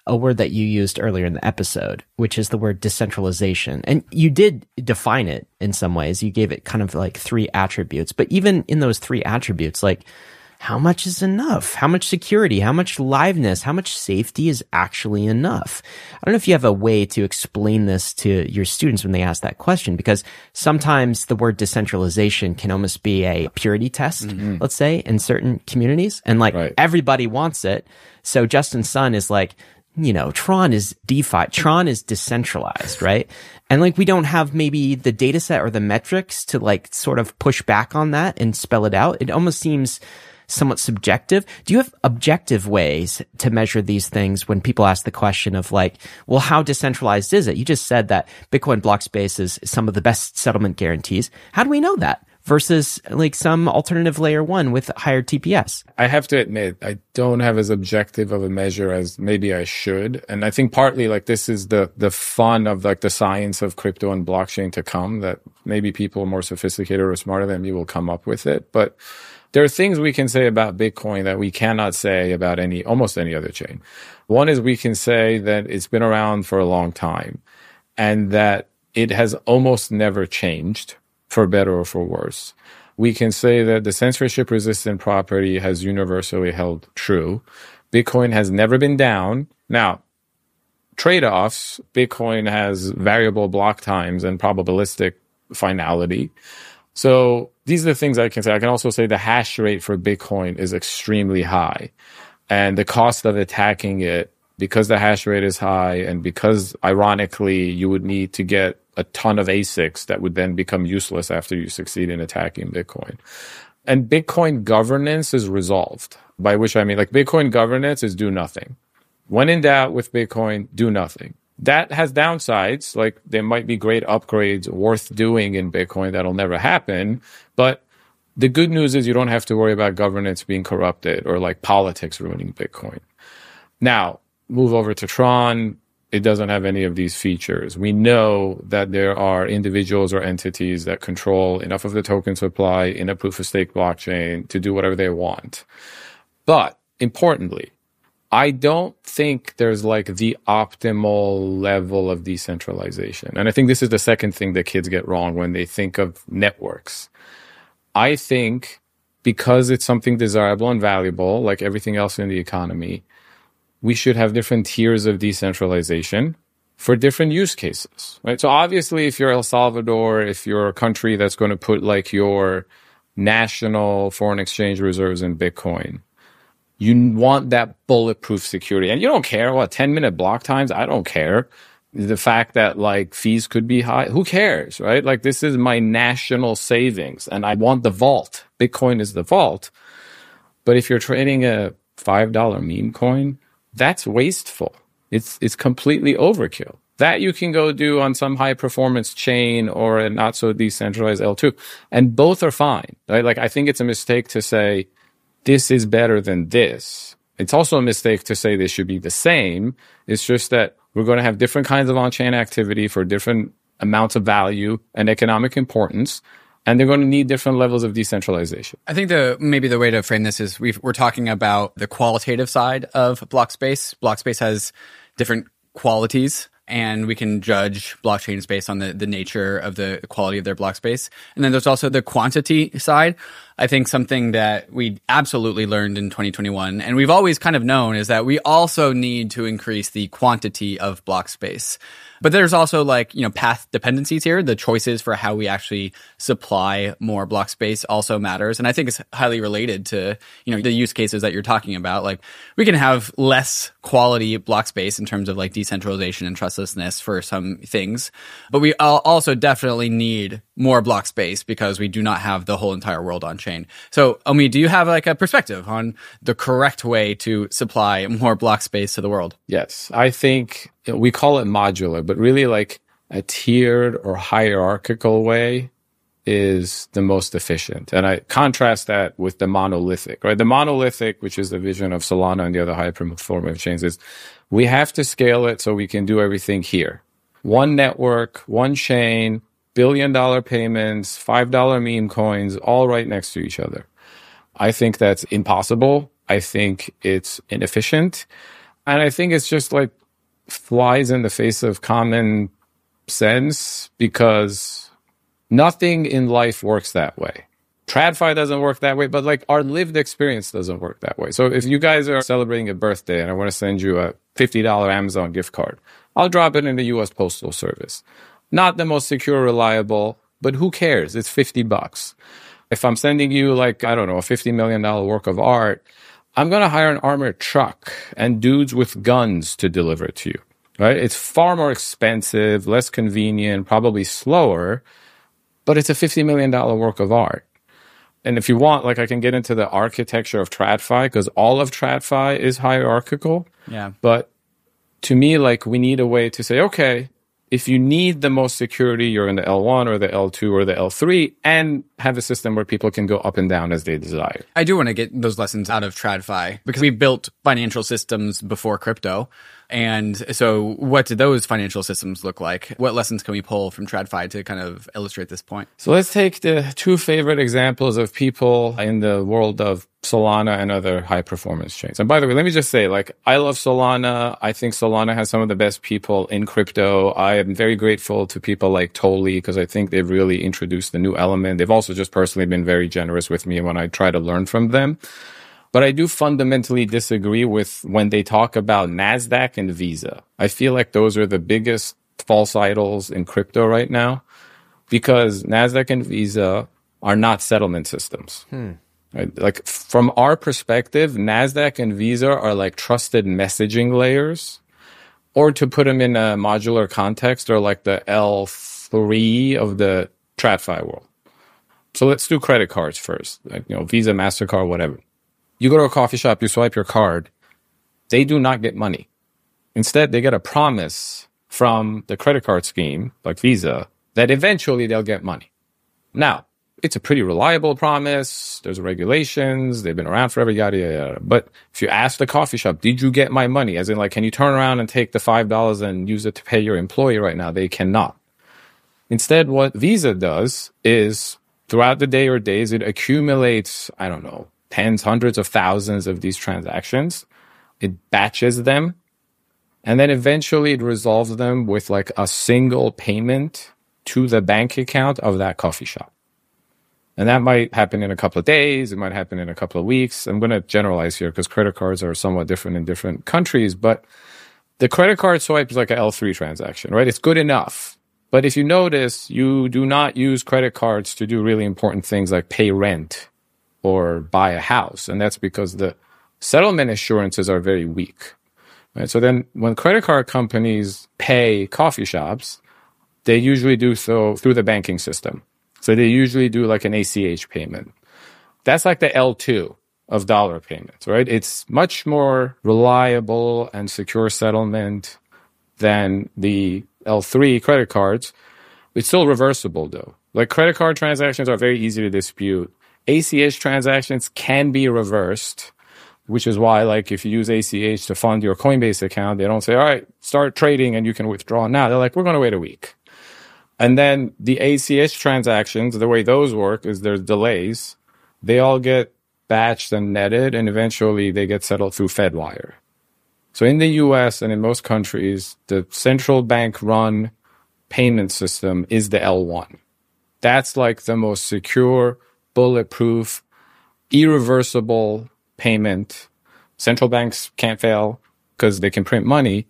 S2: a word that you used earlier in the episode, which is the word decentralization. And you did define it in some ways. You gave it kind of like three attributes. But even in those three attributes, like, how much is enough? How much security? How much liveness? How much safety is actually enough? I don't know if you have a way to explain this to your students when they ask that question, because sometimes the word decentralization can almost be a purity test, mm-hmm. let's say, in certain communities. And like right. everybody wants it. So Justin Sun is like, you know, Tron is DeFi. Tron is decentralized, right? And like, we don't have maybe the data set or the metrics to like sort of push back on that and spell it out. It almost seems somewhat subjective. Do you have objective ways to measure these things when people ask the question of like, well, how decentralized is it? You just said that Bitcoin block space is some of the best settlement guarantees. How do we know that versus like some alternative layer one with higher T P S?
S1: I have to admit, I don't have as objective of a measure as maybe I should. And I think partly like this is the, the fun of like the science of crypto and blockchain to come, that maybe people more sophisticated or smarter than me will come up with it. But there are things we can say about Bitcoin that we cannot say about any, almost any other chain. One is we can say that it's been around for a long time and that it has almost never changed, for better or for worse. We can say that the censorship resistant property has universally held true. Bitcoin has never been down. Now, trade-offs, Bitcoin has variable block times and probabilistic finality. So these are the things I can say. I can also say the hash rate for Bitcoin is extremely high. And the cost of attacking it, because the hash rate is high and because, ironically, you would need to get a ton of A SICs that would then become useless after you succeed in attacking Bitcoin. And Bitcoin governance is resolved, by which I mean like Bitcoin governance is do nothing. When in doubt with Bitcoin, do nothing. That has downsides, like there might be great upgrades worth doing in Bitcoin that'll never happen. But the good news is you don't have to worry about governance being corrupted or like politics ruining Bitcoin. Now, move over to Tron. It doesn't have any of these features. We know that there are individuals or entities that control enough of the token supply in a proof of stake blockchain to do whatever they want. But importantly, I don't think there's like the optimal level of decentralization. And I think this is the second thing that kids get wrong when they think of networks. I think because it's something desirable and valuable, like everything else in the economy, we should have different tiers of decentralization for different use cases, right? So obviously, if you're El Salvador, if you're a country that's going to put like your national foreign exchange reserves in Bitcoin, you want that bulletproof security. And you don't care, what, ten minute block times? I don't care. The fact that like fees could be high, who cares, right? Like this is my national savings and I want the vault. Bitcoin is the vault. But if you're trading a five dollar meme coin, that's wasteful. It's, it's completely overkill. That you can go do on some high performance chain or a not so decentralized L two. And both are fine, right? Like I think it's a mistake to say, this is better than this. It's also a mistake to say this should be the same. It's just that we're going to have different kinds of on-chain activity for different amounts of value and economic importance, and they're going to need different levels of decentralization.
S3: I think the maybe the way to frame this is we've, we're talking about the qualitative side of Blockspace. Blockspace has different qualities, and we can judge blockchains based on the, the nature of the quality of their block space. And then there's also the quantity side. I think something that we absolutely learned in twenty twenty-one, and we've always kind of known, is that we also need to increase the quantity of block space. But there's also like, you know, path dependencies here. The choices for how we actually supply more block space also matters. And I think it's highly related to, you know, the use cases that you're talking about. Like we can have less quality block space in terms of like decentralization and trustlessness for some things. But we also definitely need more block space because we do not have the whole entire world on chain. So, Omi, do you have like a perspective on the correct way to supply more block space to the world?
S1: Yes, I think we call it modular, but really like a tiered or hierarchical way is the most efficient. And I contrast that with the monolithic, right? The monolithic, which is the vision of Solana and the other high performance chains, is we have to scale it so we can do everything here. One network, one chain, billion dollar payments, five dollar meme coins, all right next to each other. I think that's impossible. I think it's inefficient. And I think it's just like flies in the face of common sense because nothing in life works that way. TradFi doesn't work that way, but like our lived experience doesn't work that way. So if you guys are celebrating a birthday and I want to send you a fifty dollars Amazon gift card, I'll drop it in the U S Postal Service. Not the most secure, reliable, but who cares? It's fifty bucks. If I'm sending you like, I don't know, a fifty million dollars work of art, I'm going to hire an armored truck and dudes with guns to deliver it to you, right? It's far more expensive, less convenient, probably slower, but it's a fifty million dollars work of art. And if you want, like I can get into the architecture of TradFi because all of TradFi is hierarchical.
S3: Yeah.
S1: But to me, like we need a way to say, okay, if you need the most security, you're in the L one or the L two or the L three and have a system where people can go up and down as they desire.
S3: I do want to get those lessons out of TradFi because we built financial systems before crypto. And so what do those financial systems look like? What lessons can we pull from TradFi to kind of illustrate this point?
S1: So let's take the two favorite examples of people in the world of Solana and other high performance chains. And by the way, let me just say, like, I love Solana. I think Solana has some of the best people in crypto. I am very grateful to people like Toli because I think they've really introduced a new element. They've also just personally been very generous with me when I try to learn from them. But I do fundamentally disagree with when they talk about NASDAQ and Visa. I feel like those are the biggest false idols in crypto right now because NASDAQ and Visa are not settlement systems. Hmm. Right? Like from our perspective, NASDAQ and Visa are like trusted messaging layers, or to put them in a modular context, are like the L three of the TradFi world. So let's do credit cards first, like, you know, Visa, MasterCard, whatever. You go to a coffee shop, you swipe your card. They do not get money. Instead, they get a promise from the credit card scheme, like Visa, that eventually they'll get money. Now, it's a pretty reliable promise. There's regulations. They've been around forever, yada, yada, yada. But if you ask the coffee shop, did you get my money? As in, like, can you turn around and take the five dollars and use it to pay your employee right now? They cannot. Instead, what Visa does is throughout the day or days, it accumulates, I don't know, tens, hundreds of thousands of these transactions. It batches them. And then eventually it resolves them with like a single payment to the bank account of that coffee shop. And that might happen in a couple of days. It might happen in a couple of weeks. I'm going to generalize here because credit cards are somewhat different in different countries. But the credit card swipe is like an L three transaction, right? It's good enough. But if you notice, you do not use credit cards to do really important things like pay rent or buy a house. And that's because the settlement assurances are very weak. Right? So then when credit card companies pay coffee shops, they usually do so through the banking system. So they usually do like an A C H payment. That's like the L two of dollar payments, right? It's much more reliable and secure settlement than the L three credit cards. It's still reversible though. Like credit card transactions are very easy to dispute. A C H transactions can be reversed, which is why, like, if you use A C H to fund your Coinbase account, they don't say, all right, start trading and you can withdraw now. They're like, we're going to wait a week. And then the A C H transactions, the way those work is there's delays. They all get batched and netted, and eventually they get settled through Fedwire. So in the U S and in most countries, the central bank run payment system is the L one. That's like the most secure, bulletproof, irreversible payment. Central banks can't fail because they can print money.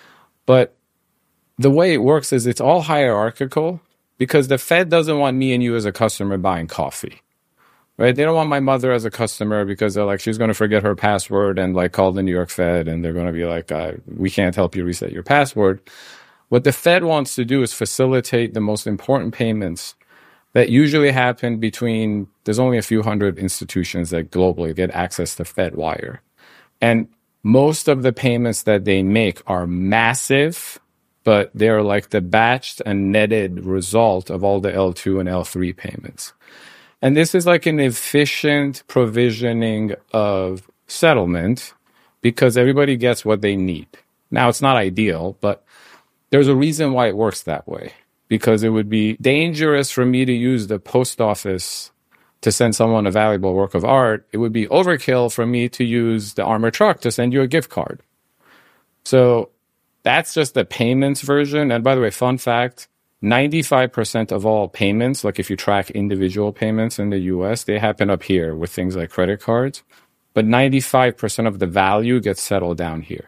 S1: But the way it works is it's all hierarchical because the Fed doesn't want me and you as a customer buying coffee, right? They don't want my mother as a customer because they're like, she's going to forget her password and like call the New York Fed and they're going to be like, uh, we can't help you reset your password. What the Fed wants to do is facilitate the most important payments that usually happen between, there's only a few hundred institutions that globally get access to Fedwire. And most of the payments that they make are massive, but they're like the batched and netted result of all the L two and L three payments. And this is like an efficient provisioning of settlement because everybody gets what they need. Now, it's not ideal, but there's a reason why it works that way. Because it would be dangerous for me to use the post office to send someone a valuable work of art. It would be overkill for me to use the armored truck to send you a gift card. So that's just the payments version. And by the way, fun fact, ninety-five percent of all payments, like if you track individual payments in the U S, they happen up here with things like credit cards. But ninety-five percent of the value gets settled down here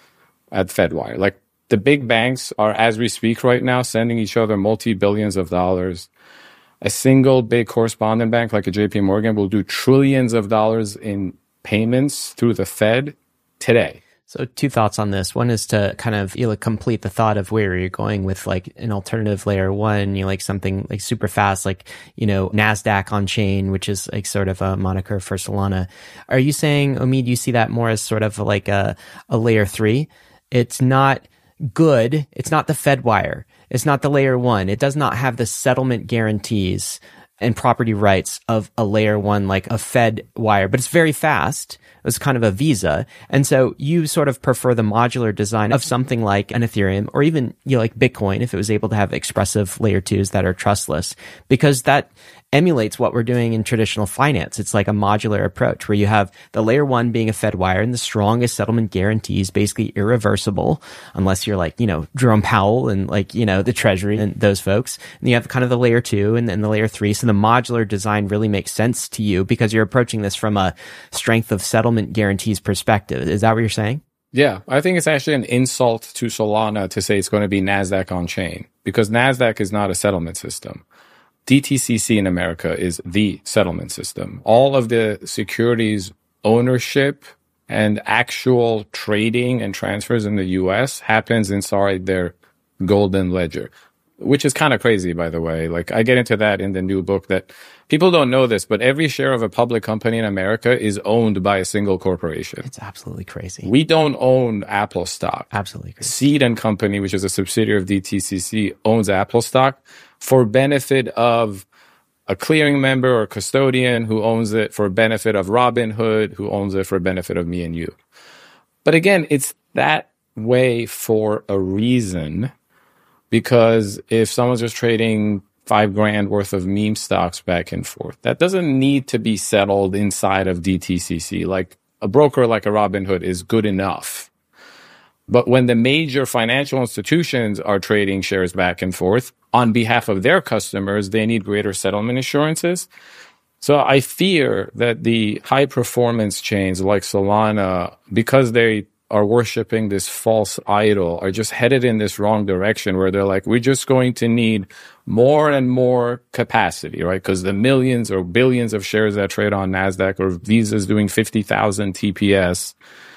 S1: at Fedwire. Like the big banks are, as we speak right now, sending each other multi-billions of dollars. A single big correspondent bank like a J P Morgan will do trillions of dollars in payments through the Fed today.
S2: So two thoughts on this. One is to kind of, you know, complete the thought of where you're going with like an alternative layer one, you know, like something like super fast, like, you know, NASDAQ on chain, which is like sort of a moniker for Solana. Are you saying, Omid, you see that more as sort of like a, a layer three? It's not good. It's not the Fedwire. It's not the layer one. It does not have the settlement guarantees and property rights of a layer one, like a Fed wire, but it's very fast. It's kind of a Visa. And so you sort of prefer the modular design of something like an Ethereum or even, you know, like Bitcoin, if it was able to have expressive layer twos that are trustless, because that emulates what we're doing in traditional finance. It's like a modular approach where you have the layer one being a Fed wire and the strongest settlement guarantees, basically irreversible, unless you're like, you know, Jerome Powell and like, you know, the Treasury and those folks. And you have kind of the layer two and then the layer three. So the modular design really makes sense to you because you're approaching this from a strength of settlement guarantees perspective. Is that what you're saying?
S1: Yeah, I think it's actually an insult to Solana to say it's going to be NASDAQ on chain because NASDAQ is not a settlement system. D T C C in America is the settlement system. All of the securities ownership and actual trading and transfers in the U S happens inside their golden ledger, which is kind of crazy, by the way. Like I get into that in the new book that people don't know this, but every share of a public company in America is owned by a single corporation.
S2: It's absolutely crazy.
S1: We don't own Apple stock.
S2: Absolutely crazy.
S1: Seed and Company, which is a subsidiary of D T C C, owns Apple stock for benefit of a clearing member or custodian who owns it for benefit of Robinhood, who owns it for benefit of me and you. But again, it's that way for a reason, because if someone's just trading five grand worth of meme stocks back and forth, that doesn't need to be settled inside of D T C C. Like a broker like a Robinhood is good enough. But when the major financial institutions are trading shares back and forth on behalf of their customers, they need greater settlement assurances. So I fear that the high performance chains like Solana, because they are worshiping this false idol, are just headed in this wrong direction where they're like, we're just going to need more and more capacity, right? Because the millions or billions of shares that trade on NASDAQ or Visa's doing fifty thousand T P S.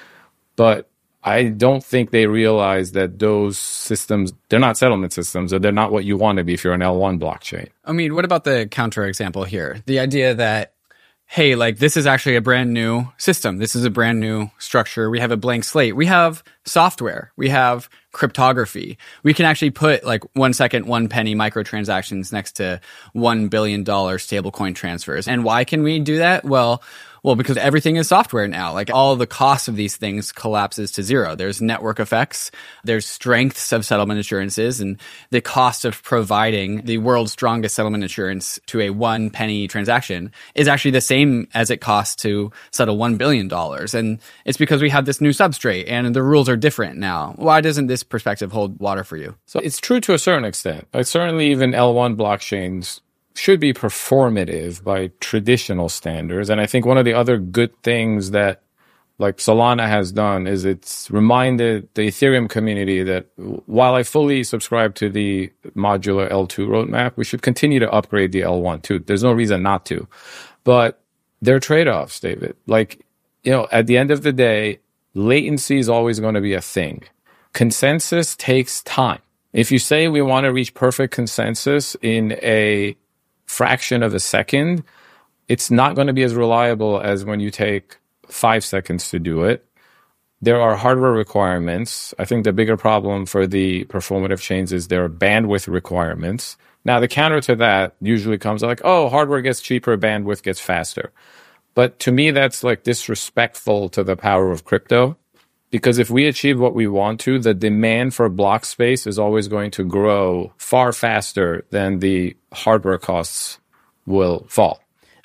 S1: But I don't think they realize that those systems, they're not settlement systems, or they're not what you want to be if you're an L one blockchain.
S3: I mean, what about the counter example here? The idea that, hey, like this is actually a brand new system. This is a brand new structure. We have a blank slate. We have software. We have cryptography. We can actually put like one second, one penny microtransactions next to one billion dollars stablecoin transfers. And why can we do that? Well, Well, because everything is software now. Like all the costs of these things collapses to zero. There's network effects. There's strengths of settlement assurances, and the cost of providing the world's strongest settlement assurance to a one penny transaction is actually the same as it costs to settle one billion dollars. And it's because we have this new substrate and the rules are different now. Why doesn't this perspective hold water for you?
S1: So it's true to a certain extent. Like certainly even L one blockchains should be performative by traditional standards. And I think one of the other good things that like Solana has done is it's reminded the Ethereum community that while I fully subscribe to the modular L two roadmap, we should continue to upgrade the L one too. There's no reason not to. But there are trade-offs, David. Like, you know, at the end of the day, latency is always going to be a thing. Consensus takes time. If you say we want to reach perfect consensus in a fraction of a second, it's not going to be as reliable as when you take five seconds to do it. There are hardware requirements. I think the bigger problem for the performative chains is there are bandwidth requirements. Now, the counter to that usually comes like, oh, hardware gets cheaper, bandwidth gets faster. But to me, that's like disrespectful to the power of crypto. Because if we achieve what we want to, the demand for block space is always going to grow far faster than the hardware costs will fall.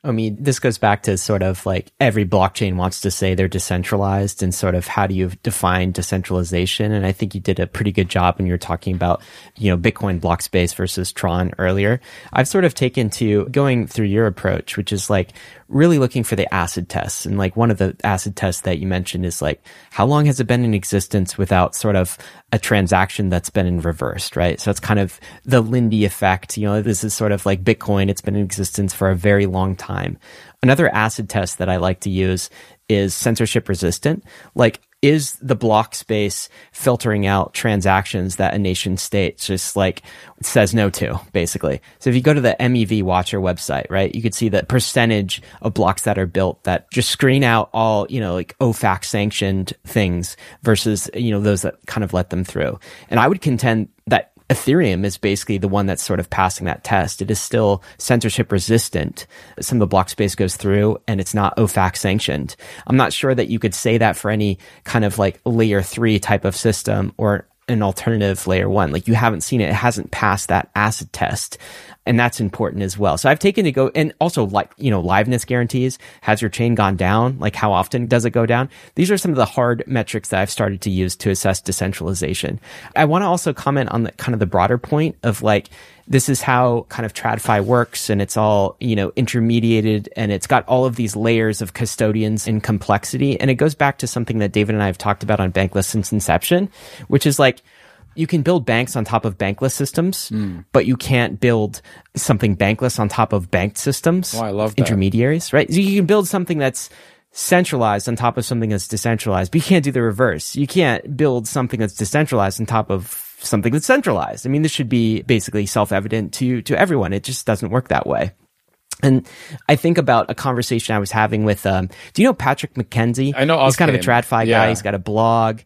S2: I mean, this goes back to sort of like every blockchain wants to say they're decentralized and sort of how do you define decentralization? And I think you did a pretty good job when you were talking about, you know, Bitcoin block space versus Tron earlier. I've sort of taken to going through your approach, which is like really looking for the acid tests. And like one of the acid tests that you mentioned is like, how long has it been in existence without sort of a transaction that's been in reversed, right? So it's kind of the Lindy effect. You know, this is sort of like Bitcoin. It's been in existence for a very long time. Another acid test that I like to use is censorship resistant. Like, is the block space filtering out transactions that a nation state just like says no to, basically? So if you go to the M E V Watcher website, right, you could see the percentage of blocks that are built that just screen out all, you know, like O FAC sanctioned things versus, you know, those that kind of let them through. And I would contend that Ethereum is basically the one that's sort of passing that test. It is still censorship resistant. Some of the block space goes through and it's not O FAC sanctioned. I'm not sure that you could say that for any kind of like layer three type of system or an alternative layer one. Like, you haven't seen it. It hasn't passed that acid test. And that's important as well. So I've taken to go, and also like, you know, liveness guarantees. Has your chain gone down? Like, how often does it go down? These are some of the hard metrics that I've started to use to assess decentralization. I want to also comment on the kind of the broader point of like, this is how kind of TradFi works, and it's all, you know, intermediated, and it's got all of these layers of custodians and complexity. And it goes back to something that David and I have talked about on Bankless since inception, which is like, you can build banks on top of bankless systems, mm. but you can't build something bankless on top of banked systems.
S1: Oh, I love that.
S2: Intermediaries, right? So you can build something that's centralized on top of something that's decentralized, but you can't do the reverse. You can't build something that's decentralized on top of something that's centralized. I mean, this should be basically self-evident to to everyone. It just doesn't work that way. And I think about a conversation I was having with, um, do you know Patrick McKenzie?
S1: I know.
S2: He's kind of a TradFi
S1: yeah.
S2: guy. He's got a blog.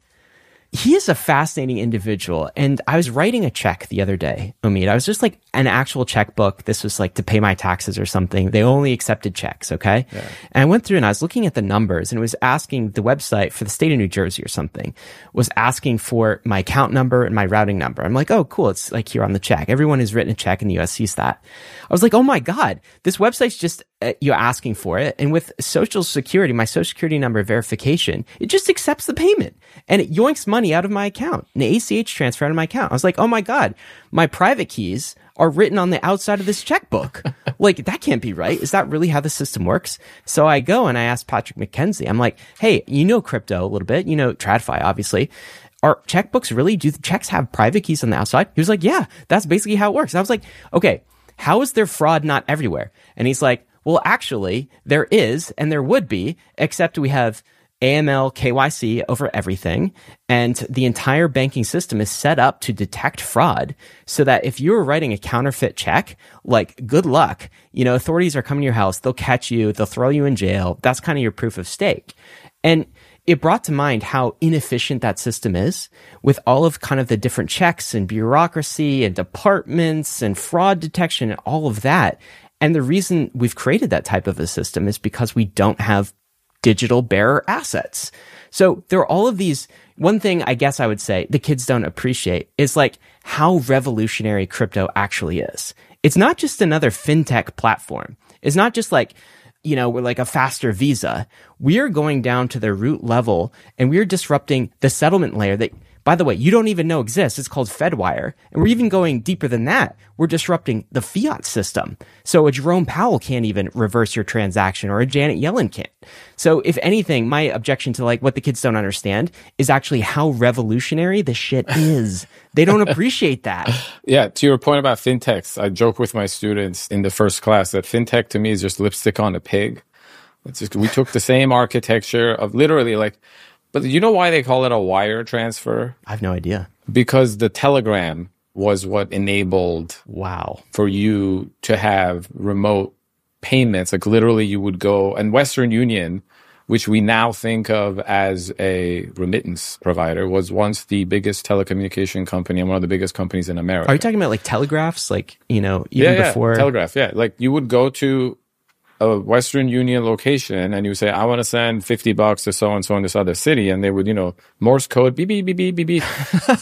S2: He is a fascinating individual. And I was writing a check the other day, Omid. I was just like an actual checkbook. This was like to pay my taxes or something. They only accepted checks, okay? Yeah. And I went through and I was looking at the numbers, and it was asking the website for the state of New Jersey or something, was asking for my account number and my routing number. I'm like, oh, cool. It's like here on the check. Everyone has written a check in the U S sees that. I was like, oh my God, this website's just uh, you're asking for it. And with Social Security, my Social Security number verification, it just accepts the payment and it yoinks money out of my account, an A C H transfer out of my account. I was like, oh my God, my private keys are written on the outside of this checkbook. Like, that can't be right. Is that really how the system works? So I go and I ask Patrick McKenzie, I'm like, hey, you know crypto a little bit, you know TradFi, obviously. Are checkbooks really, do the checks have private keys on the outside? He was like, yeah, that's basically how it works. And I was like, okay, how is there fraud not everywhere? And he's like, well, actually, there is, and there would be, except we have A M L, K Y C over everything, and the entire banking system is set up to detect fraud so that if you're writing a counterfeit check, like, good luck. You know, authorities are coming to your house, they'll catch you, they'll throw you in jail. That's kind of your proof of stake. And it brought to mind how inefficient that system is with all of kind of the different checks and bureaucracy and departments and fraud detection and all of that. And the reason we've created that type of a system is because we don't have digital bearer assets. So there are all of these. One thing I guess I would say the kids don't appreciate is like how revolutionary crypto actually is. It's not just another fintech platform. It's not just like, you know, we're like a faster Visa. We are going down to the root level and we're disrupting the settlement layer that, by the way, you don't even know exists. It's called Fedwire. And we're even going deeper than that. We're disrupting the fiat system. So a Jerome Powell can't even reverse your transaction, or a Janet Yellen can't. So if anything, my objection to like what the kids don't understand is actually how revolutionary this shit is. They don't appreciate that.
S1: Yeah, to your point about fintechs, I joke with my students in the first class that fintech to me is just lipstick on a pig. It's just, we took the same architecture of literally like, but you know why they call it a wire transfer?
S2: I have no idea.
S1: Because the telegram was what enabled
S2: wow
S1: for you to have remote payments. Like literally you would go, and Western Union, which we now think of as a remittance provider, was once the biggest telecommunication company and one of the biggest companies in America.
S2: Are you talking about like telegraphs? Like, you know, even
S1: yeah,
S2: before?
S1: Yeah, telegraph, yeah. Like you would go to a Western Union location and you say, I want to send fifty bucks to so-and-so in this other city. And they would, you know, Morse code, beep, beep, beep, beep, beep, beep.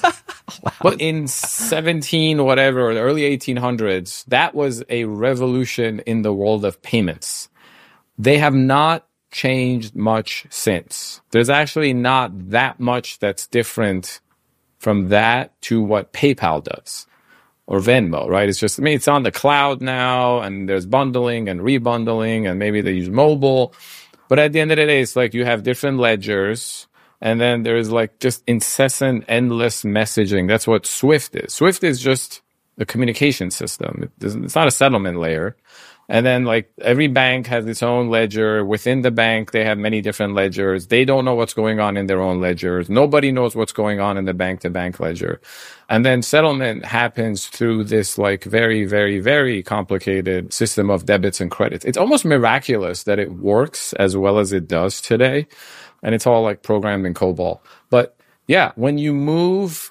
S1: Wow. But in seventeen, whatever, or the early eighteen hundreds, that was a revolution in the world of payments. they have not changed much since. There's actually not that much that's different from that to what PayPal does or Venmo, right? It's just, I mean, it's on the cloud now and there's bundling and rebundling and maybe they use mobile. But at the end of the day, it's like you have different ledgers and then there's like just incessant, endless messaging. That's what Swift is. Swift is just a communication system. It doesn't, it's not a settlement layer. And then like every bank has its own ledger. Within the bank, they have many different ledgers. They don't know what's going on in their own ledgers. Nobody knows what's going on in the bank-to-bank ledger. And then settlement happens through this like very, very, very complicated system of debits and credits. It's almost miraculous that it works as well as it does today. And it's all like programmed in COBOL. But yeah, when you move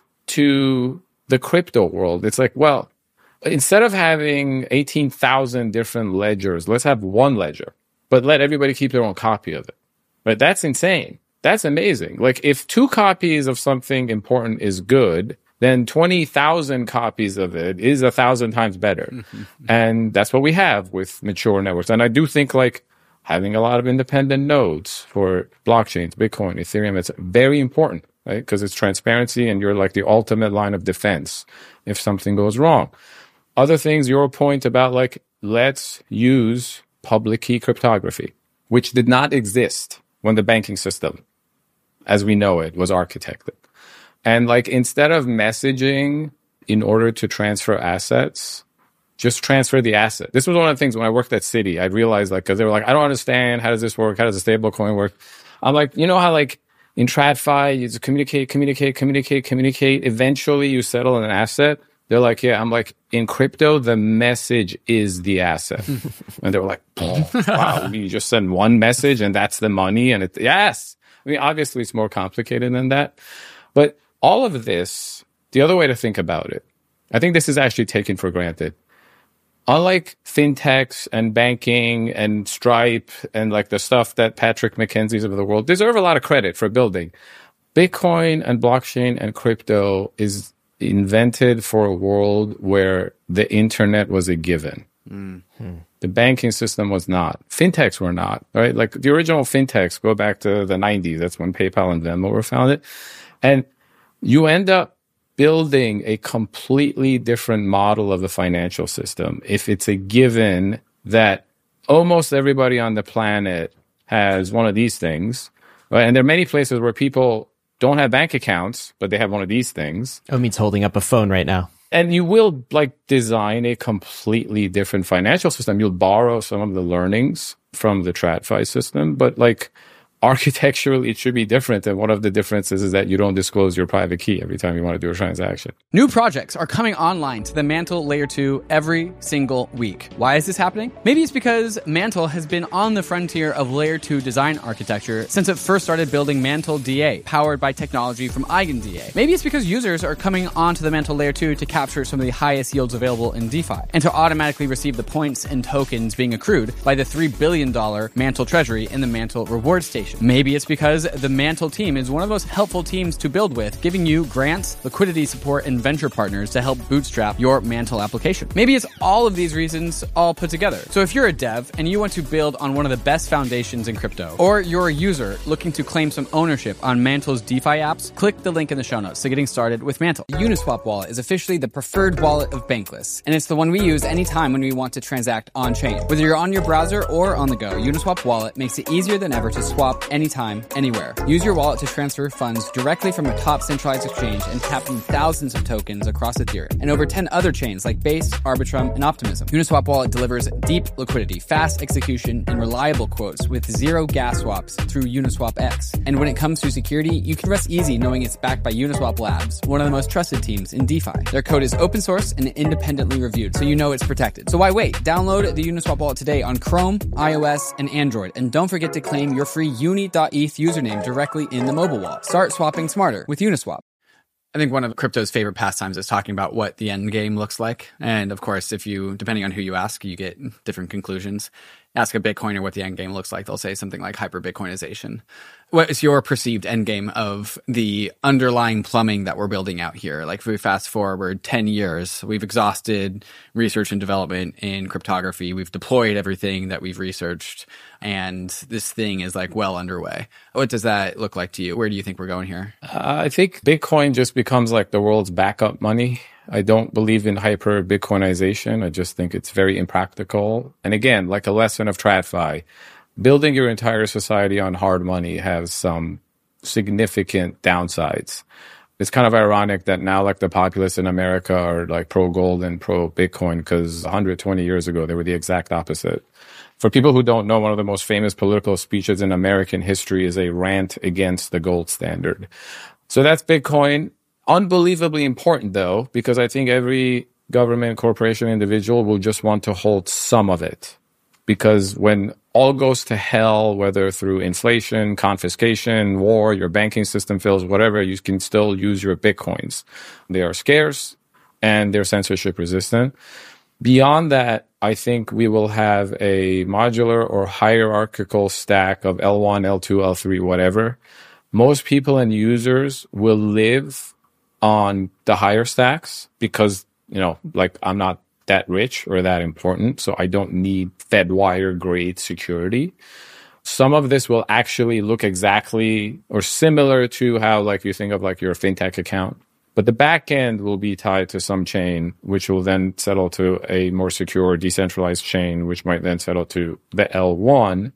S1: to the crypto world, it's like, well, instead of having eighteen thousand different ledgers, let's have one ledger, but let everybody keep their own copy of it. Right? That's insane. That's amazing. Like if two copies of something important is good, then twenty thousand copies of it is a thousand times better. Mm-hmm. And that's what we have with mature networks. And I do think like having a lot of independent nodes for blockchains, Bitcoin, Ethereum, it's very important, right? Because it's transparency and you're like the ultimate line of defense if something goes wrong. Other things, your point about like, let's use public key cryptography, which did not exist when the banking system, as we know it, was architected. And like, instead of messaging in order to transfer assets, just transfer the asset. This was one of the things when I worked at Citi, I realized like, cause they were like, I don't understand. How does this work? How does a stable coin work? I'm like, you know how like in TradFi, you just communicate, communicate, communicate, communicate. Eventually you settle an asset. They're like, yeah, I'm like, in crypto, the message is the asset. And they were like, oh, wow, you just send one message and that's the money. And it, yes. I mean, obviously it's more complicated than that. But all of this, the other way to think about it, I think this is actually taken for granted. Unlike fintechs and banking and Stripe and like the stuff that Patrick McKenzie's of the world deserve a lot of credit for building, Bitcoin and blockchain and crypto is invented for a world where the internet was a given. Mm-hmm. The banking system was not. Fintechs were not, right? Like the original fintechs go back to the nineties. That's when PayPal and Venmo were founded. And you end up building a completely different model of the financial system if it's a given that almost everybody on the planet has one of these things, right? And there are many places where people don't have bank accounts, but they have one of these things.
S2: Oh, it means holding up a phone right now.
S1: And you will like design a completely different financial system. You'll borrow some of the learnings from the TradFi system, but like architecturally, it should be different. And one of the differences is that you don't disclose your private key every time you want to do a transaction.
S3: New projects are coming online to the Mantle Layer two every single week. Why is this happening? Maybe it's because Mantle has been on the frontier of Layer two design architecture since it first started building Mantle D A, powered by technology from EigenDA. Maybe it's because users are coming onto the Mantle Layer two to capture some of the highest yields available in DeFi, and to automatically receive the points and tokens being accrued by the three billion dollars Mantle treasury in the Mantle reward station. Maybe it's because the Mantle team is one of the most helpful teams to build with, giving you grants, liquidity support, and venture partners to help bootstrap your Mantle application. Maybe it's all of these reasons all put together. So if you're a dev and you want to build on one of the best foundations in crypto, or you're a user looking to claim some ownership on Mantle's DeFi apps, click the link in the show notes to getting started with Mantle. Uniswap wallet is officially the preferred wallet of Bankless, and it's the one we use anytime when we want to transact on-chain. Whether you're on your browser or on the go, Uniswap wallet makes it easier than ever to swap anytime, anywhere. Use your wallet to transfer funds directly from a top centralized exchange and tap in thousands of tokens across Ethereum and over ten other chains like Base, Arbitrum, and Optimism. Uniswap wallet delivers deep liquidity, fast execution, and reliable quotes with zero gas swaps through Uniswap X. And when it comes to security, you can rest easy knowing it's backed by Uniswap Labs, one of the most trusted teams in DeFi. Their code is open source and independently reviewed, so you know it's protected. So why wait? Download the Uniswap wallet today on Chrome, iOS, and Android, and don't forget to claim your free uni dot e t h username directly in the mobile wallet. Start swapping smarter with Uniswap. I think one of crypto's favorite pastimes is talking about what the end game looks like. And of course, if you, depending on who you ask, you get different conclusions. ask a Bitcoiner what the end game looks like, they'll say something like hyper-Bitcoinization. What is your perceived end game of the underlying plumbing that we're building out here? Like if we fast forward ten years, we've exhausted research and development in cryptography. We've deployed everything that we've researched, and this thing is like well underway. What does that look like to you? Where do you think we're going here?
S1: Uh, I think Bitcoin just becomes like the world's backup money. I don't believe in hyper Bitcoinization. I just think it's very impractical. And again, like a lesson of TradFi, building your entire society on hard money has some significant downsides. It's kind of ironic that now like the populace in America are like pro gold and pro Bitcoin, because one hundred twenty years ago, they were the exact opposite. For people who don't know, one of the most famous political speeches in American history is a rant against the gold standard. So that's Bitcoin. Unbelievably important, though, because I think every government, corporation, individual will just want to hold some of it. Because when all goes to hell, whether through inflation, confiscation, war, your banking system fails, whatever, you can still use your Bitcoins. They are scarce and they're censorship resistant. Beyond that, I think we will have a modular or hierarchical stack of L one, L two, L three, whatever. Most people and users will live on the higher stacks because, you know, like I'm not that rich or that important, so I don't need Fedwire grade security. Some of this will actually look exactly or similar to how like you think of like your fintech account, but the back end will be tied to some chain, which will then settle to a more secure decentralized chain, which might then settle to the L one.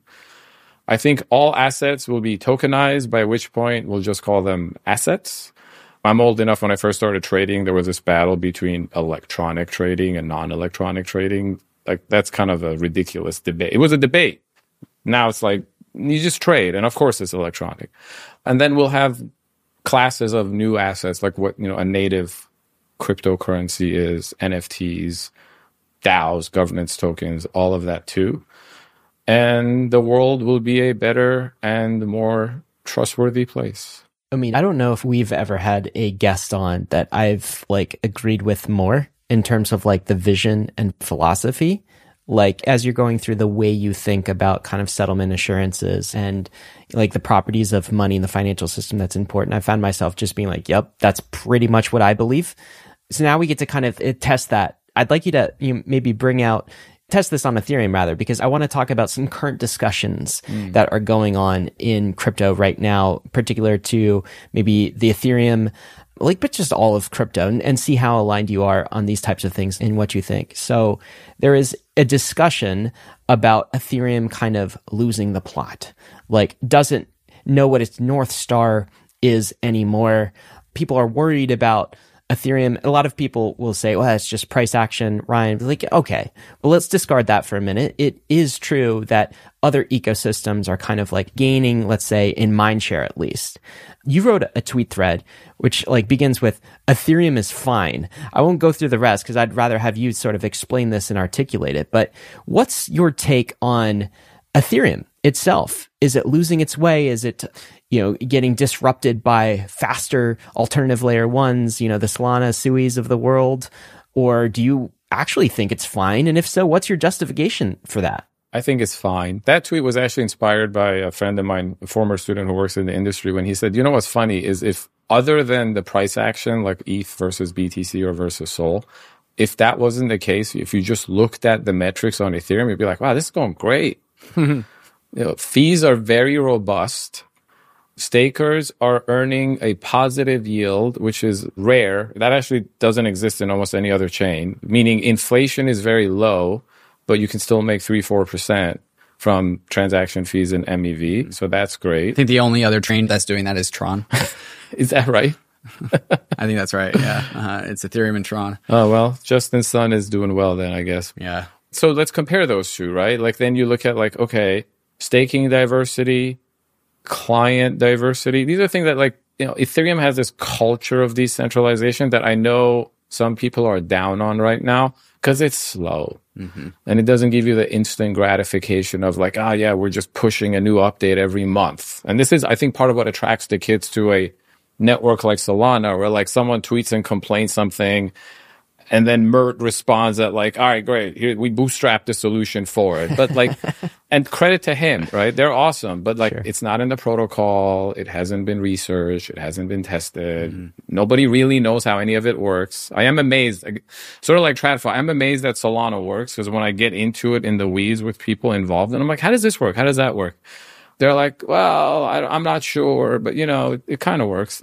S1: I think all assets will be tokenized, by which point we'll just call them assets. I'm old enough, when I first started trading, there was this battle between electronic trading and non-electronic trading. Like, that's kind of a ridiculous debate. It was a debate. Now it's like, you just trade, and of course it's electronic. And then we'll have classes of new assets, like what, you know, a native cryptocurrency is, N F Ts, DAOs, governance tokens, all of that too. And the world will be a better and more trustworthy place.
S2: I mean, I don't know if we've ever had a guest on that I've like agreed with more in terms of like the vision and philosophy. Like as you're going through the way you think about kind of settlement assurances and like the properties of money in the financial system that's important, I found myself just being like, yep, that's pretty much what I believe. So now we get to kind of test that. I'd like you to you know, maybe bring out test this on Ethereum rather, because I want to talk about some current discussions mm. that are going on in crypto right now, particular to maybe the Ethereum, like, but just all of crypto, and, and see how aligned you are on these types of things and what you think. So there is a discussion about Ethereum kind of losing the plot, like doesn't know what its North Star is anymore. People are worried about Ethereum. A lot of people will say, well, it's just price action, Ryan. Like, okay, well, let's discard that for a minute. It is true that other ecosystems are kind of like gaining, let's say, in mindshare at least. You wrote a tweet thread which like begins with Ethereum is fine. I won't go through the rest because I'd rather have you sort of explain this and articulate it. But what's your take on Ethereum itself? Is it losing its way? Is it, you know, getting disrupted by faster alternative layer ones, you know, the Solana, Sui's of the world? Or do you actually think it's fine? And if so, what's your justification for that?
S1: I think it's fine. That tweet was actually inspired by a friend of mine, a former student who works in the industry, when he said, you know what's funny is if other than the price action, like E T H versus B T C or versus Sol, if that wasn't the case, if you just looked at the metrics on Ethereum, you'd be like, wow, this is going great. You know, fees are very robust. Stakers are earning a positive yield, which is rare. That actually doesn't exist in almost any other chain, meaning inflation is very low, but you can still make three, four percent from transaction fees and M E V. So that's great.
S3: I think the only other chain that's doing that is Tron.
S1: Is that right?
S3: I think that's right. Yeah. Uh, it's Ethereum and Tron.
S1: Oh, well, Justin Sun is doing well then, I guess.
S3: Yeah.
S1: So let's compare those two, right? Like then you look at like, okay, staking diversity, client diversity. These are things that like, you know, Ethereum has this culture of decentralization that I know some people are down on right now because it's slow. Mm-hmm. And it doesn't give you the instant gratification of like, ah, oh, yeah, we're just pushing a new update every month. And this is, I think, part of what attracts the kids to a network like Solana, where like someone tweets and complains something, and then Mert responds that like, all right, great, here we bootstrap the solution for it. But like And credit to him, right? They're awesome, but like
S2: Sure.
S1: it's not in the protocol. It hasn't been researched. It hasn't been tested. Mm-hmm. Nobody really knows how any of it works. I am amazed, sort of like TradFi. I'm amazed that Solana works because when I get into it in the weeds with people involved, and I'm like, how does this work? How does that work? They're like, well, I, I'm not sure, but you know, it, it kind of works.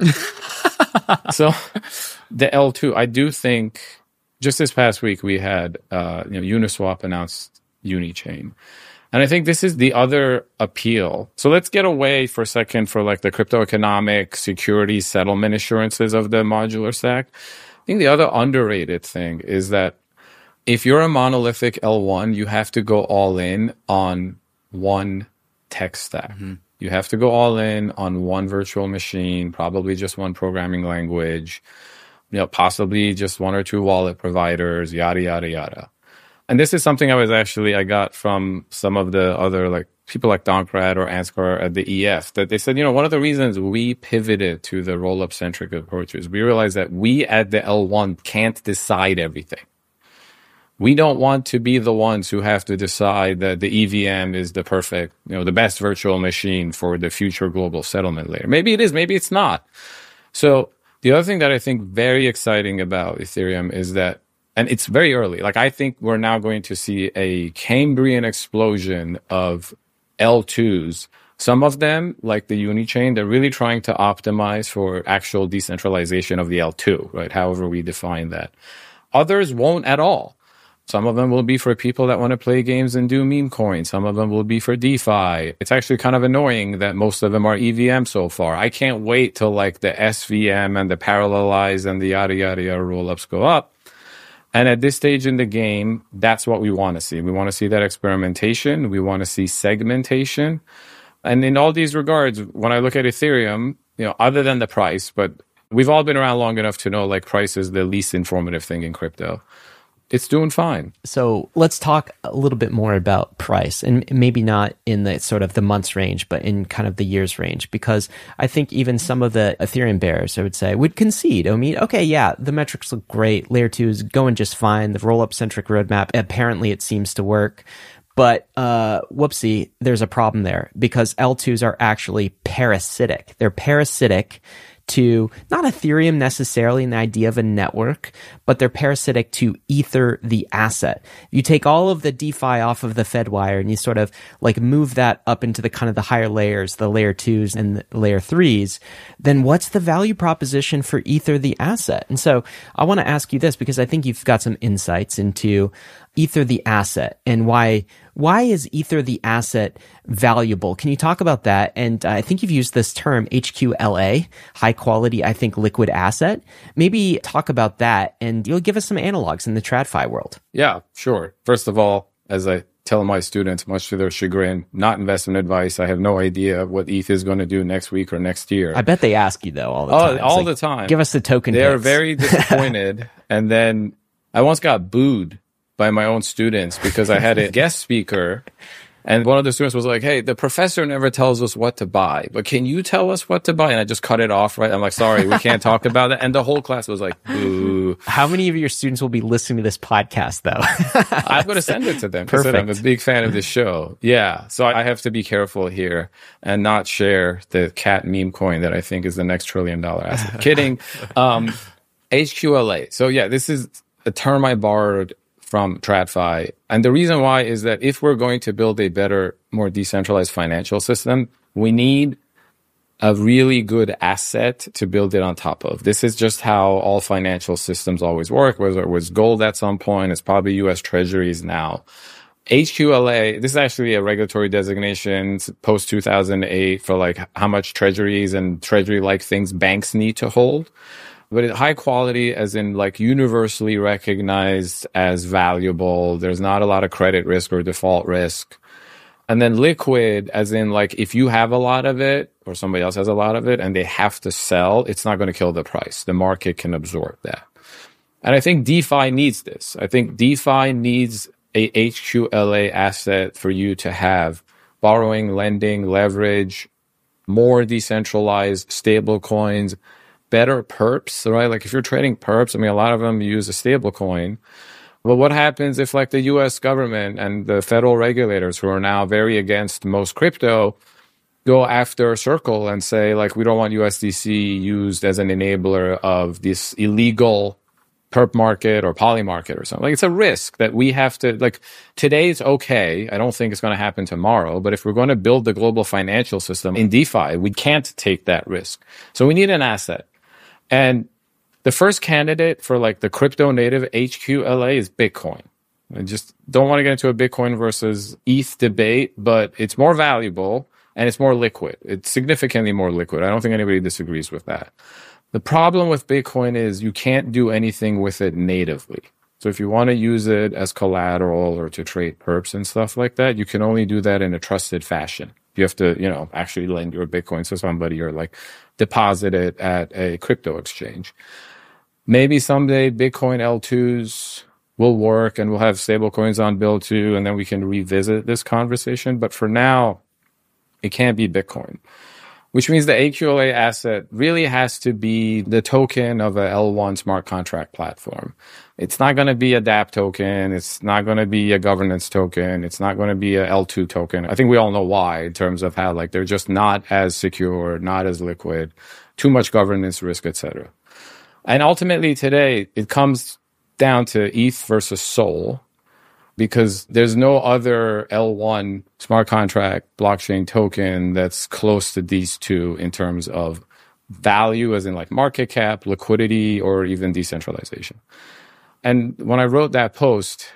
S1: So the L two, I do think just this past week we had, uh, you know, Uniswap announced Unichain. And I think this is the other appeal. So let's get away for a second for like the crypto economic security settlement assurances of the modular stack. I think the other underrated thing is that if you're a monolithic L one, you have to go all in on one tech stack. Mm-hmm. You have to go all in on one virtual machine, probably just one programming language, you know, possibly just one or two wallet providers, yada, yada, yada. And this is something I was actually, I got from some of the other like people like Donkrad or Ansgar at the E F, that they said, you know, one of the reasons we pivoted to the roll-up centric approach is we realized that we at the L one can't decide everything. We don't want to be the ones who have to decide that the E V M is the perfect, you know, the best virtual machine for the future global settlement layer. Maybe it is, maybe it's not. So the other thing that I think very exciting about Ethereum is that, and it's very early, like I think we're now going to see a Cambrian explosion of L twos. Some of them, like the Unichain, they're really trying to optimize for actual decentralization of the L two, right? However we define that. Others won't at all. Some of them will be for people that want to play games and do meme coins. Some of them will be for DeFi. It's actually kind of annoying that most of them are E V M so far. I can't wait till like the S V M and the parallelized and the yada, yada, yada roll-ups go up. And at this stage in the game, that's what we want to see. We want to see that experimentation. We want to see segmentation. And in all these regards, when I look at Ethereum, you know, other than the price, but we've all been around long enough to know like price is the least informative thing in crypto. It's doing fine.
S2: So let's talk a little bit more about price, and maybe not in the sort of the months range, but in kind of the years range, because I think even some of the Ethereum bears, I would say, would concede. I mean, okay, yeah, the metrics look great. Layer two is going just fine. The roll-up centric roadmap, apparently it seems to work. But uh, whoopsie, there's a problem there because L twos are actually parasitic. They're parasitic to not Ethereum necessarily in the idea of a network, but they're parasitic to Ether, the asset. You take all of the DeFi off of the Fedwire and you sort of like move that up into the kind of the higher layers, the layer twos and the layer threes, then what's the value proposition for Ether, the asset? And so I want to ask you this because I think you've got some insights into Ether, the asset, and why why is Ether, the asset, valuable? Can you talk about that? And I think you've used this term H Q L A, high quality, I think, liquid asset. Maybe talk about that, and you'll give us some analogs in the TradFi world.
S1: Yeah, sure. First of all, as I tell my students, much to their chagrin, not investment advice. I have no idea what E T H is going to do next week or next year.
S2: I bet they ask you, though, all the
S1: oh,
S2: time.
S1: All
S2: like,
S1: the time.
S2: Give us the token
S1: They're
S2: hits.
S1: very disappointed. And then I once got booed by my own students because I had a guest speaker, and one of the students was like, hey, the professor never tells us what to buy, but can you tell us what to buy? And I just cut it off, right? I'm like, sorry, we can't talk about that. And the whole class was like, boo.
S2: How many of your students will be listening to this podcast, though?
S1: I'm going to send it to them. Perfect. I'm a big fan of this show. Yeah. So I have to be careful here and not share the cat meme coin that I think is the next trillion dollar asset. Kidding. Um, H Q L A. So yeah, this is a term I borrowed from TradFi. And the reason why is that if we're going to build a better, more decentralized financial system, we need a really good asset to build it on top of. This is just how all financial systems always work, whether it was gold at some point, it's probably U S Treasuries now. H Q L A, this is actually a regulatory designation post two thousand eight for like how much treasuries and treasury-like things banks need to hold. But it, high quality as in like universally recognized as valuable. There's not a lot of credit risk or default risk. And then liquid as in like if you have a lot of it or somebody else has a lot of it and they have to sell, it's not going to kill the price. The market can absorb that. And I think DeFi needs this. I think DeFi needs a H Q L A asset for you to have borrowing, lending, leverage, more decentralized stable coins, better perps, right? Like if you're trading perps, I mean, a lot of them use a stable coin. Well, what happens if like the U S government and the federal regulators who are now very against most crypto go after Circle and say, like, we don't want U S D C used as an enabler of this illegal perp market or poly market or something? Like, it's a risk that we have to, like, today's okay. I don't think it's going to happen tomorrow. But if we're going to build the global financial system in DeFi, we can't take that risk. So we need an asset. And the first candidate for like the crypto native H Q L A is Bitcoin. I just don't want to get into a Bitcoin versus E T H debate, but it's more valuable and it's more liquid. It's significantly more liquid. I don't think anybody disagrees with that. The problem with Bitcoin is you can't do anything with it natively. So if you want to use it as collateral or to trade perps and stuff like that, you can only do that in a trusted fashion. You have to, you know, actually lend your Bitcoin to somebody or like deposit it at a crypto exchange. Maybe someday Bitcoin L twos will work and we'll have stable coins on Build two, and then we can revisit this conversation. But for now, it can't be Bitcoin, which means the A Q L A asset really has to be the token of a L one smart contract platform. It's not going to be a dApp token. It's not going to be a governance token. It's not going to be a L two token. I think we all know why, in terms of how like they're just not as secure, not as liquid, too much governance risk, et cetera. And ultimately today, it comes down to E T H versus Sol, because there's no other L one smart contract blockchain token that's close to these two in terms of value, as in like market cap, liquidity, or even decentralization. And when I wrote that post,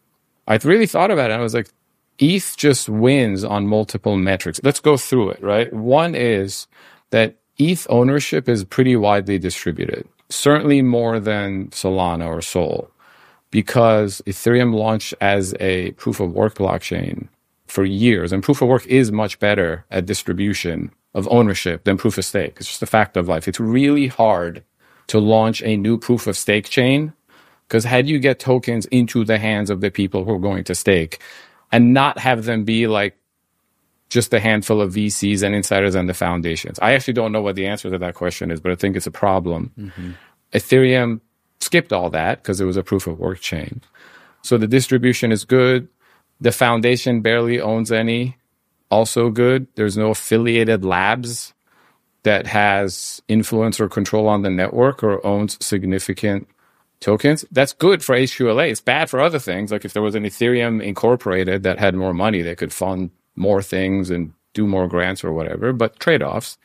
S1: I really thought about it. I was like, E T H just wins on multiple metrics. Let's go through it, right? One is that E T H ownership is pretty widely distributed. Certainly more than Solana or Sol, because Ethereum launched as a proof of work blockchain for years. And proof of work is much better at distribution of ownership than proof of stake. It's just a fact of life. It's really hard to launch a new proof of stake chain, because how do you get tokens into the hands of the people who are going to stake and not have them be like just a handful of V Cs and insiders and the foundations? I actually don't know what the answer to that question is, but I think it's a problem. Mm-hmm. Ethereum skipped all that because it was a proof of work chain. So the distribution is good. The foundation barely owns any. Also good. There's no affiliated labs that has influence or control on the network or owns significant tokens. That's good for H Q L A. It's bad for other things. Like if there was an Ethereum Incorporated that had more money, they could fund more things and do more grants or whatever, but trade-offs.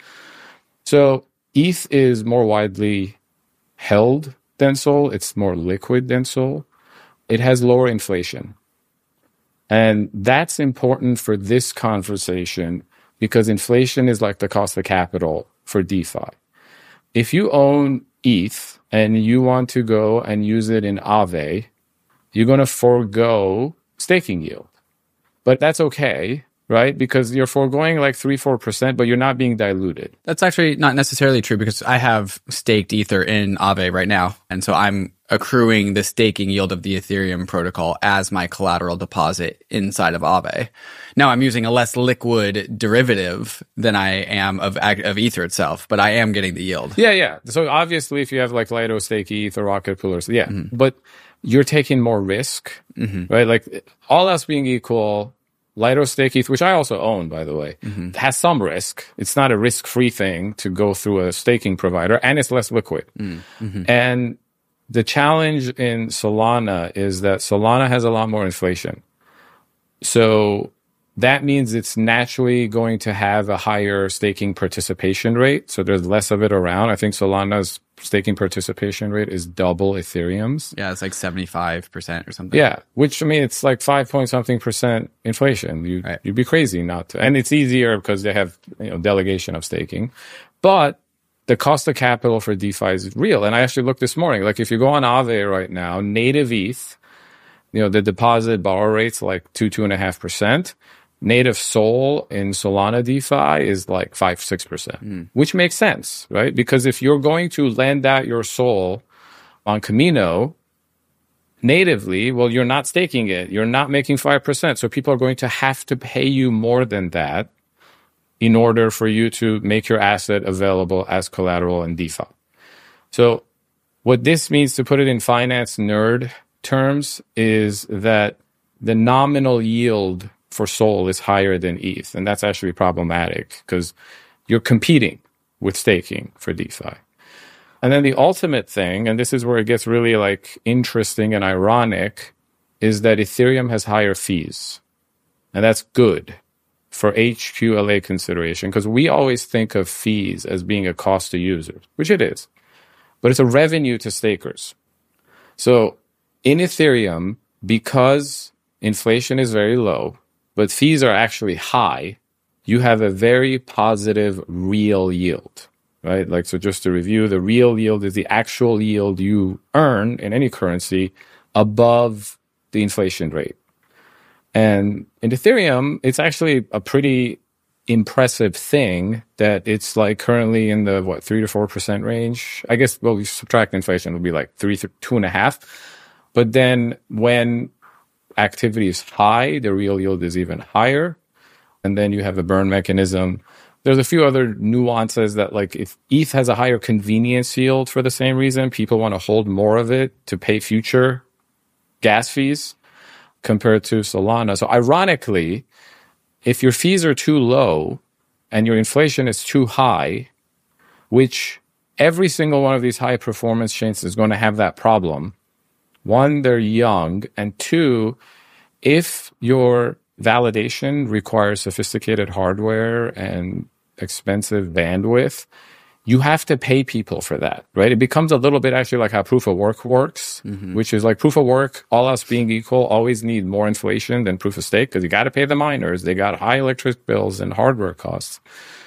S1: So E T H is more widely held than Sol. It's more liquid than Sol. It has lower inflation. And that's important for this conversation because inflation is like the cost of capital for DeFi. If you own E T H and you want to go and use it in Aave, you're going to forego staking yield. But that's okay, right? Because you're foregoing like three, four percent, but you're not being diluted.
S3: That's actually not necessarily true because I have staked Ether in Aave right now. And so I'm accruing the staking yield of the Ethereum protocol as my collateral deposit inside of Aave. Now I'm using a less liquid derivative than I am of, of Ether itself, but I am getting the yield.
S1: Yeah, yeah. So obviously if you have like Lido Stake E T H or Rocket Pool, or, yeah, mm-hmm. but you're taking more risk, mm-hmm. right? Like all else being equal, Lido Stake E T H, which I also own, by the way, mm-hmm. has some risk. It's not a risk-free thing to go through a staking provider, and it's less liquid. Mm-hmm. And the challenge in Solana is that Solana has a lot more inflation. So that means it's naturally going to have a higher staking participation rate. So there's less of it around. I think Solana's staking participation rate is double Ethereum's.
S3: Yeah, it's like seventy-five percent or something.
S1: Yeah, which, I mean, it's like five point something percent inflation. You, right. You'd be crazy not to. And it's easier because they have, you know, delegation of staking. But the cost of capital for DeFi is real. And I actually looked this morning. Like if you go on Aave right now, native E T H, you know, the deposit borrow rate's like two, two and a half percent. Native Sol in Solana DeFi is like five, six percent, mm. which makes sense, right? Because if you're going to lend out your Sol on Camino natively, well, you're not staking it. You're not making five percent. So people are going to have to pay you more than that in order for you to make your asset available as collateral in DeFi. So what this means, to put it in finance nerd terms is that the nominal yield for Sol is higher than E T H. And that's actually problematic because you're competing with staking for DeFi. And then the ultimate thing, and this is where it gets really like interesting and ironic, is that Ethereum has higher fees. And that's good for H Q L A consideration, because we always think of fees as being a cost to users, which it is, but it's a revenue to stakers. So in Ethereum, because inflation is very low, but fees are actually high, you have a very positive real yield, right? Like, so just to review, the real yield is the actual yield you earn in any currency above the inflation rate. And in Ethereum, it's actually a pretty impressive thing that it's like currently in the, what, three to four percent range. I guess, well, we subtract inflation, it'll be like three, th- two and a half. But then when activity is high, the real yield is even higher. And then you have a burn mechanism. There's a few other nuances that, like, if E T H has a higher convenience yield for the same reason, people want to hold more of it to pay future gas fees compared to Solana. So ironically, if your fees are too low and your inflation is too high, which every single one of these high performance chains is going to have that problem. One, they're young. And two, if your validation requires sophisticated hardware and expensive bandwidth, you have to pay people for that, right? It becomes a little bit actually like how proof of work works, mm-hmm. which is like proof of work, all else being equal, always need more inflation than proof of stake because you got to pay the miners. They got high electric bills and hardware costs.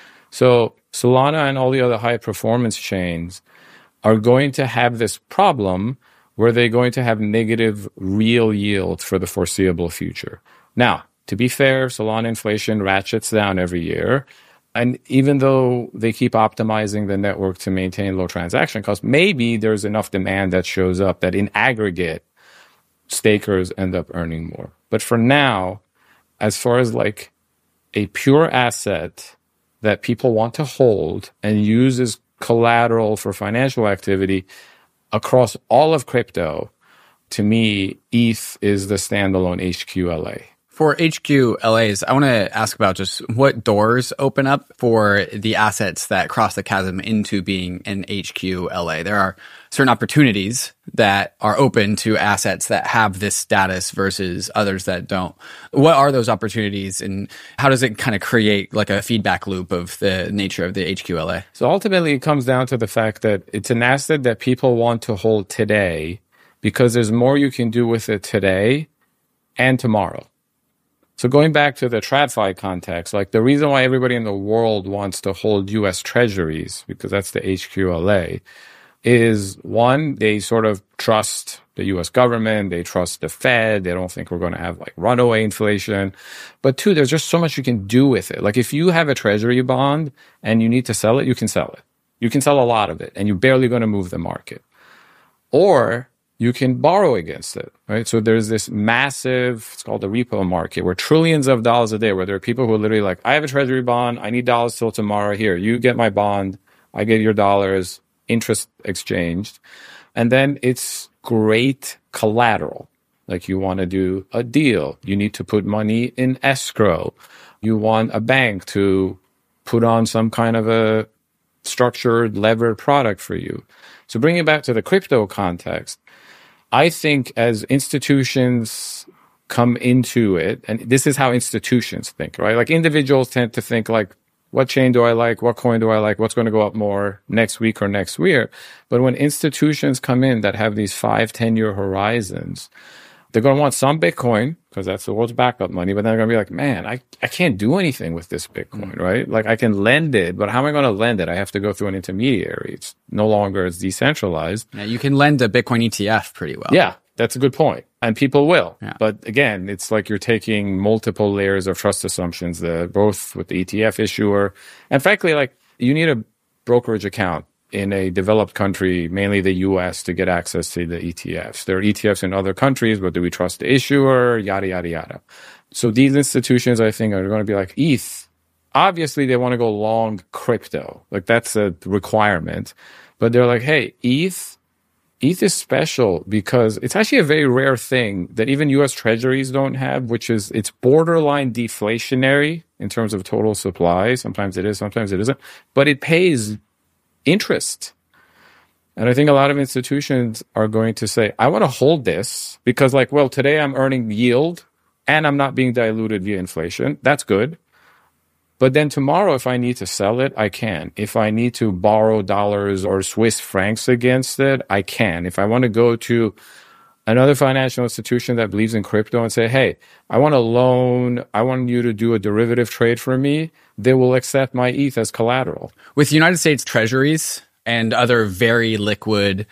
S1: So Solana and all the other high performance chains are going to have this problem where they're going to have negative real yield for the foreseeable future. Now, to be fair, Solana inflation ratchets down every year. And even though they keep optimizing the network to maintain low transaction costs, maybe there's enough demand that shows up that in aggregate, stakers end up earning more. But for now, as far as like a pure asset that people want to hold and use as collateral for financial activity across all of crypto, to me, E T H is the standalone H Q L A.
S3: For H Q L As, I want to ask about just what doors open up for the assets that cross the chasm into being an H Q L A. There are certain opportunities that are open to assets that have this status versus others that don't. What are those opportunities, and how does it kind of create like a feedback loop of the nature of the H Q L A?
S1: So ultimately, it comes down to the fact that it's an asset that people want to hold today because there's more you can do with it today and tomorrow. So going back to the TradFi context, like the reason why everybody in the world wants to hold U S treasuries, because that's the H Q L A, is one, they sort of trust the U S government, they trust the Fed, they don't think we're going to have like runaway inflation. But two, there's just so much you can do with it. Like if you have a treasury bond and you need to sell it, you can sell it. You can sell a lot of it and you're barely going to move the market. Or you can borrow against it, right? So there's this massive, it's called the repo market, where trillions of dollars a day, where there are people who are literally like, I have a treasury bond, I need dollars till tomorrow. Here, you get my bond, I get your dollars, interest exchanged. And then it's great collateral. Like you want to do a deal, you need to put money in escrow. You want a bank to put on some kind of a structured, levered product for you. So bringing it back to the crypto context, I think as institutions come into it, and this is how institutions think, right? Like individuals tend to think like, what chain do I like? What coin do I like? What's going to go up more next week or next year? But when institutions come in that have these five, ten-year horizons, they're going to want some Bitcoin because that's the world's backup money. But then they're going to be like, man, I, I can't do anything with this Bitcoin, mm-hmm. right? Like I can lend it, but how am I going to lend it? I have to go through an intermediary. It's no longer as decentralized.
S3: Yeah, you can lend a Bitcoin E T F pretty well.
S1: Yeah, that's a good point. And people will.
S3: Yeah.
S1: But again, it's like you're taking multiple layers of trust assumptions, the, both with the E T F issuer. And frankly, like you need a brokerage account in a developed country, mainly the U S, to get access to the E T Fs. There are E T Fs in other countries, but do we trust the issuer? Yada, yada, yada. So these institutions, I think, are going to be like E T H. Obviously, they want to go long crypto. Like that's a requirement. But they're like, hey, E T H E T H is special because it's actually a very rare thing that even U S treasuries don't have, which is it's borderline deflationary in terms of total supply. Sometimes it is, sometimes it isn't, but it pays interest. And I think a lot of institutions are going to say, I want to hold this because like, well, today I'm earning yield and I'm not being diluted via inflation. That's good. But then tomorrow, if I need to sell it, I can. If I need to borrow dollars or Swiss francs against it, I can. If I want to go to another financial institution that believes in crypto and say, hey, I want a loan, I want you to do a derivative trade for me, they will accept my E T H as collateral.
S3: With United States treasuries and other very liquid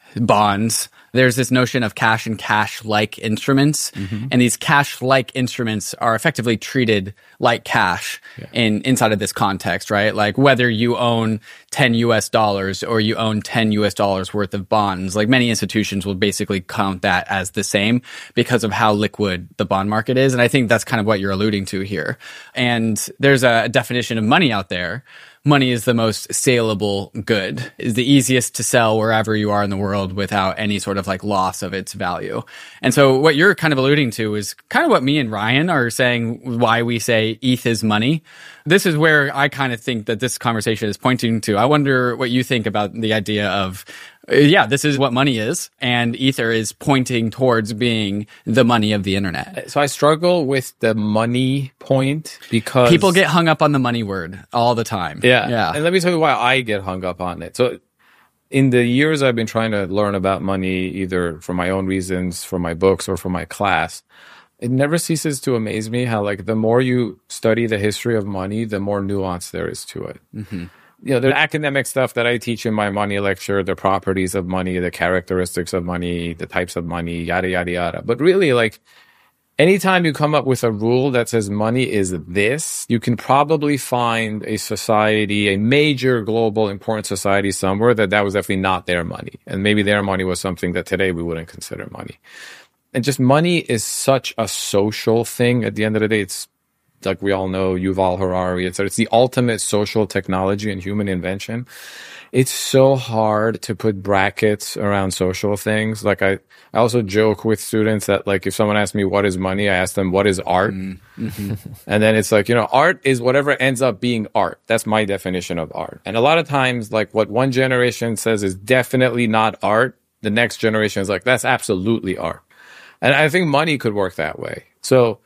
S3: bonds, there's this notion of cash and cash-like instruments. Mm-hmm. And these cash-like instruments are effectively treated like cash yeah. in inside of this context, right? Like whether you own ten U S dollars or you own ten U S dollars worth of bonds, like many institutions will basically count that as the same because of how liquid the bond market is. And I think that's kind of what you're alluding to here. And there's a definition of money out there. Money is the most saleable good, is the easiest to sell wherever you are in the world without any sort of like loss of its value. And so what you're kind of alluding to is kind of what me and Ryan are saying, why we say E T H is money. This is where I kind of think that this conversation is pointing to. I wonder what you think about the idea of, yeah, this is what money is, and Ether is pointing towards being the money of the internet.
S1: So I struggle with the money point because
S3: people get hung up on the money word all the time.
S1: Yeah.
S3: Yeah.
S1: And let me tell you why I get hung up on it. So in the years I've been trying to learn about money, either for my own reasons, for my books, or for my class, it never ceases to amaze me how, like, the more you study the history of money, the more nuance there is to it. Mm-hmm. You know, the academic stuff that I teach in my money lecture, the properties of money, the characteristics of money, the types of money, yada, yada, yada. But really, like, anytime you come up with a rule that says money is this, you can probably find a society, a major global important society somewhere that that was definitely not their money. And maybe their money was something that today we wouldn't consider money. And just money is such a social thing. At the end of the day, it's like we all know, Yuval Harari, et cetera. It's the ultimate social technology and human invention. It's so hard to put brackets around social things. Like I, I also joke with students that, like, if someone asks me what is money, I ask them what is art. Mm-hmm. And then it's like, you know, art is whatever ends up being art. That's my definition of art. And a lot of times, like, what one generation says is definitely not art, the next generation is like, that's absolutely art. And I think money could work that way. So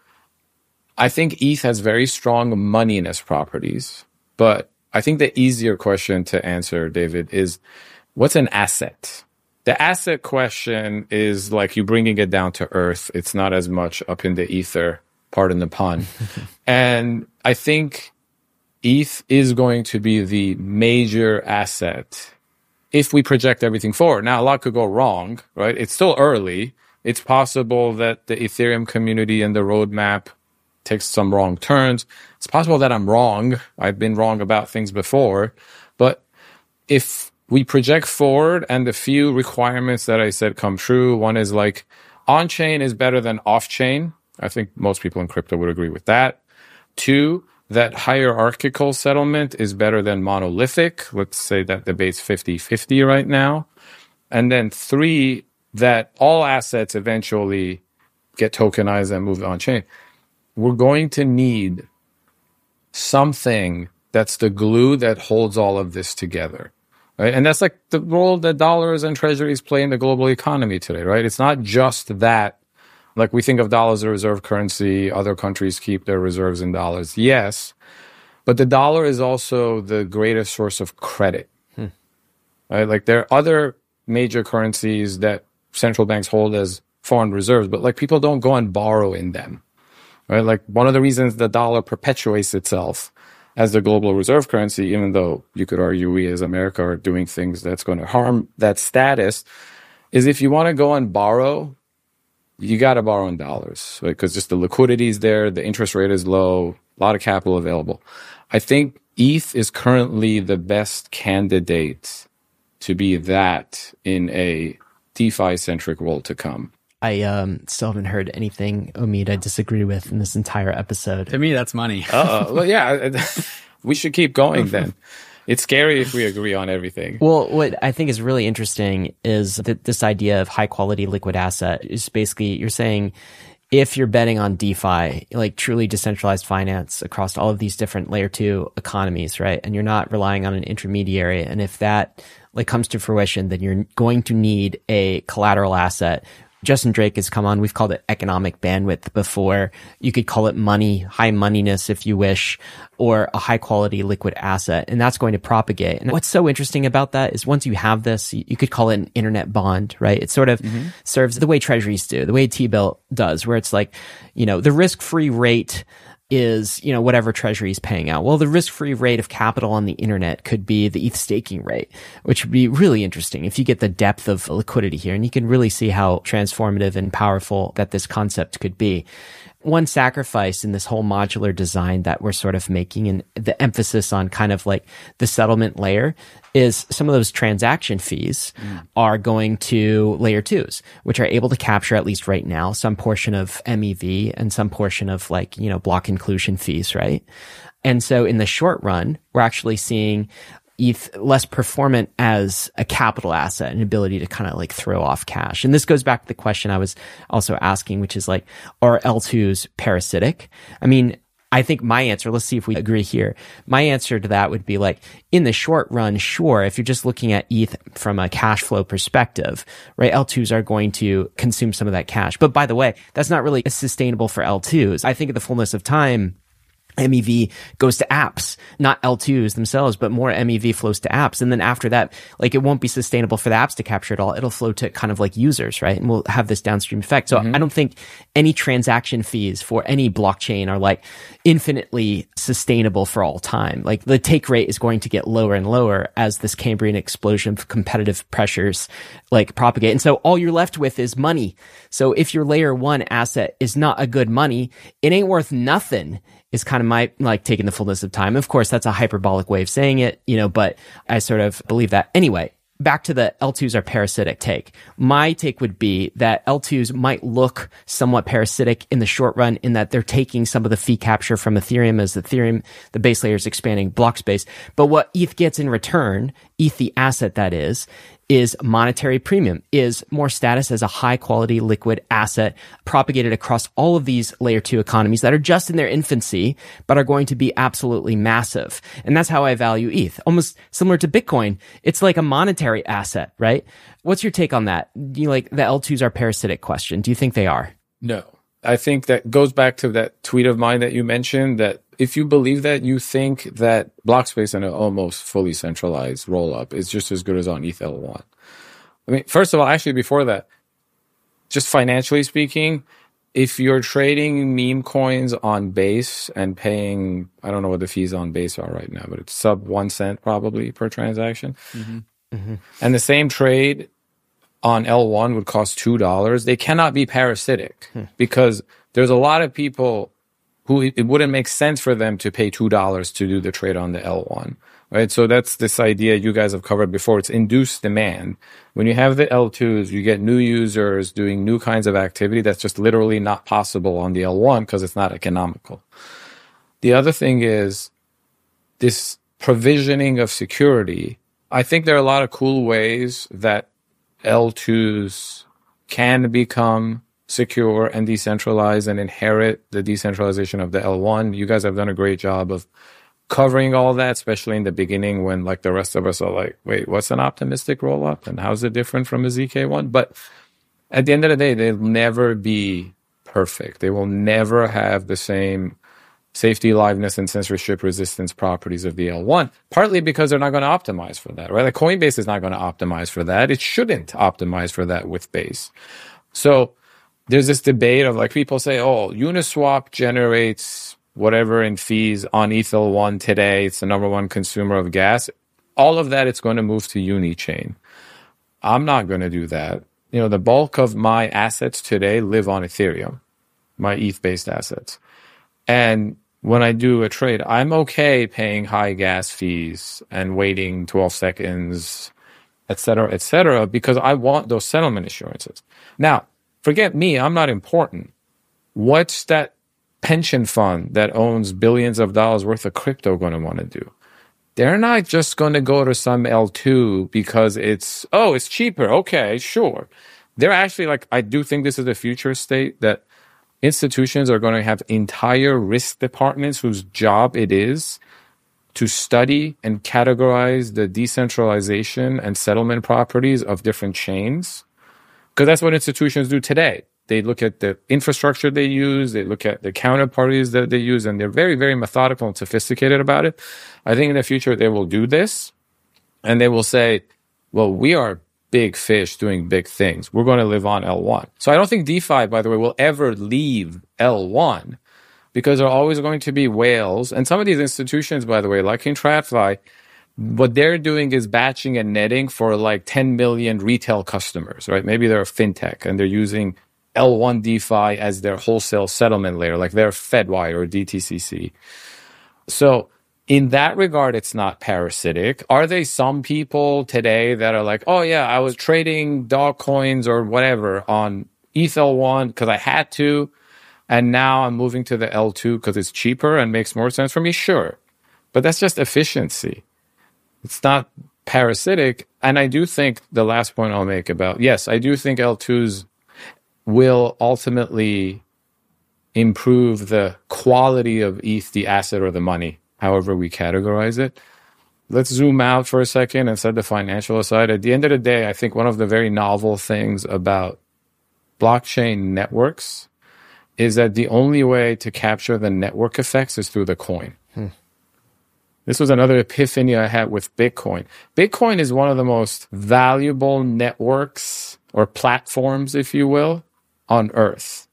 S1: I think E T H has very strong moneyness properties, but I think the easier question to answer, David, is what's an asset? The asset question is like you bringing it down to earth. It's not as much up in the ether, pardon the pun. And I think E T H is going to be the major asset if we project everything forward. Now, a lot could go wrong, right? It's still early. It's possible that the Ethereum community and the roadmap takes some wrong turns. It's possible that I'm wrong. I've been wrong about things before. But if we project forward and the few requirements that I said come true, one is like on-chain is better than off-chain. I think most people in crypto would agree with that. Two, that hierarchical settlement is better than monolithic. Let's say that debate's fifty-fifty right now. And then three, that all assets eventually get tokenized and moved on-chain. We're going to need something that's the glue that holds all of this together, right? And that's like the role that dollars and treasuries play in the global economy today, right? It's not just that, like we think of dollars as a reserve currency, other countries keep their reserves in dollars. Yes, but the dollar is also the greatest source of credit, hmm. right? Like there are other major currencies that central banks hold as foreign reserves, but like people don't go and borrow in them. Right? Like one of the reasons the dollar perpetuates itself as the global reserve currency, even though you could argue we as America are doing things that's going to harm that status, is if you want to go and borrow, you got to borrow in dollars, right? Because just the liquidity is there, the interest rate is low, a lot of capital available. I think E T H is currently the best candidate to be that in a DeFi-centric world to come.
S2: I um, still haven't heard anything, Omid, I disagree with in this entire episode.
S3: To me, that's money.
S1: Uh-oh. Well, yeah, we should keep going then. It's scary if we agree on everything.
S2: Well, what I think is really interesting is that this idea of high quality liquid asset is basically, you're saying, if you're betting on DeFi, like truly decentralized finance across all of these different layer two economies, right? And you're not relying on an intermediary. And if that like comes to fruition, then you're going to need a collateral asset. Justin Drake has come on. We've called it economic bandwidth before. You could call it money, high moneyness if you wish, or a high quality liquid asset. And that's going to propagate. And what's so interesting about that is once you have this, you could call it an internet bond, right? It sort of mm-hmm. serves the way treasuries do, the way T-bill does, where it's like, you know, the risk-free rate is, you know, whatever treasury is paying out. Well, the risk-free rate of capital on the internet could be the E T H staking rate, which would be really interesting if you get the depth of liquidity here. And you can really see how transformative and powerful that this concept could be. One sacrifice in this whole modular design that we're sort of making, and the emphasis on kind of like the settlement layer, is some of those transaction fees mm. are going to layer twos, which are able to capture, at least right now, some portion of M E V and some portion of like, you know, block inclusion fees, right? And so in the short run, we're actually seeing E T H less performant as a capital asset, an ability to kind of like throw off cash. And this goes back to the question I was also asking, which is like, are L twos parasitic? I mean, I think my answer, let's see if we agree here. My answer to that would be like, in the short run, sure, if you're just looking at E T H from a cash flow perspective, right? L twos are going to consume some of that cash. But by the way, that's not really sustainable for L twos. I think at the fullness of time, M E V goes to apps, not L twos themselves, but more M E V flows to apps. And then after that, like it won't be sustainable for the apps to capture it all. It'll flow to kind of like users, right? And we'll have this downstream effect. So mm-hmm. I don't think any transaction fees for any blockchain are like infinitely sustainable for all time. Like the take rate is going to get lower and lower as this Cambrian explosion of competitive pressures like propagate. And so all you're left with is money. So if your layer one asset is not a good money, it ain't worth nothing. Is kind of my, like, taking the fullness of time. Of course, that's a hyperbolic way of saying it, you know, but I sort of believe that. Anyway, back to the L twos are parasitic take. My take would be that L twos might look somewhat parasitic in the short run in that they're taking some of the fee capture from Ethereum as Ethereum, the base layer is expanding block space. But what E T H gets in return, E T H the asset that is, is monetary premium, is more status as a high quality liquid asset propagated across all of these layer two economies that are just in their infancy, but are going to be absolutely massive. And that's how I value E T H. Almost similar to Bitcoin. It's like a monetary asset, right? What's your take on that? Do you like the L twos are parasitic question? Do you think they are?
S1: No. I think that goes back to that tweet of mine that you mentioned, that if you believe that, you think that block space and an almost fully centralized roll-up is just as good as on E T H L one. I mean, first of all, actually before that, just financially speaking, if you're trading meme coins on Base and paying, I don't know what the fees on Base are right now, but it's sub one cent probably per transaction. Mm-hmm. Mm-hmm. And the same trade on L one would cost two dollars. They cannot be parasitic hmm. because there's a lot of people who it wouldn't make sense for them to pay two dollars to do the trade on the L one, right? So that's this idea you guys have covered before. It's induced demand. When you have the L twos, you get new users doing new kinds of activity that's just literally not possible on the L one because it's not economical. The other thing is this provisioning of security. I think there are a lot of cool ways that L twos can become secure and decentralized and inherit the decentralization of the L one. You guys have done a great job of covering all that, especially in the beginning when like the rest of us are like, wait, what's an optimistic roll-up and how's it different from a Z K one? But at the end of the day, they'll never be perfect. They will never have the same safety, liveness, and censorship resistance properties of the L one, partly because they're not going to optimize for that, right? Like Coinbase is not going to optimize for that. It shouldn't optimize for that with Base. So there's this debate of like people say, oh, Uniswap generates whatever in fees on E T H L one today. It's the number one consumer of gas. All of that, it's going to move to Unichain. I'm not going to do that. You know, the bulk of my assets today live on Ethereum, my E T H-based assets. And when I do a trade, I'm okay paying high gas fees and waiting twelve seconds, et cetera, et cetera, because I want those settlement assurances. Now, forget me, I'm not important. What's that pension fund that owns billions of dollars worth of crypto going to want to do? they're not just going to go to some L two because it's, oh, it's cheaper. Okay, sure. They're actually like, I do think this is the future state that institutions are going to have entire risk departments whose job it is to study and categorize the decentralization and settlement properties of different chains. Because that's what institutions do today. They look at the infrastructure they use, they look at the counterparties that they use, and they're very, very methodical and sophisticated about it. I think in the future they will do this, and they will say, well, we are big fish doing big things. We're going to live on L one. So I don't think DeFi, by the way, will ever leave L one, because there are always going to be whales. And some of these institutions, by the way, like in TradFi, what they're doing is batching and netting for like ten million retail customers, right? Maybe they're a fintech and they're using L one DeFi as their wholesale settlement layer, like they're Fedwire or D T C C. So in that regard, it's not parasitic. Are there some people today that are like, oh yeah, I was trading dog coins or whatever on E T H L one because I had to, and now I'm moving to the L two because it's cheaper and makes more sense for me? Sure. But that's just efficiency. It's not parasitic. And I do think the last point I'll make about, yes, I do think L twos will ultimately improve the quality of E T H, the asset or the money, however we categorize it. Let's zoom out for a second and set the financial aside. At the end of the day, I think one of the very novel things about blockchain networks is that the only way to capture the network effects is through the coin. Hmm. This was another epiphany I had with Bitcoin. Bitcoin is one of the most valuable networks or platforms, if you will, on Earth.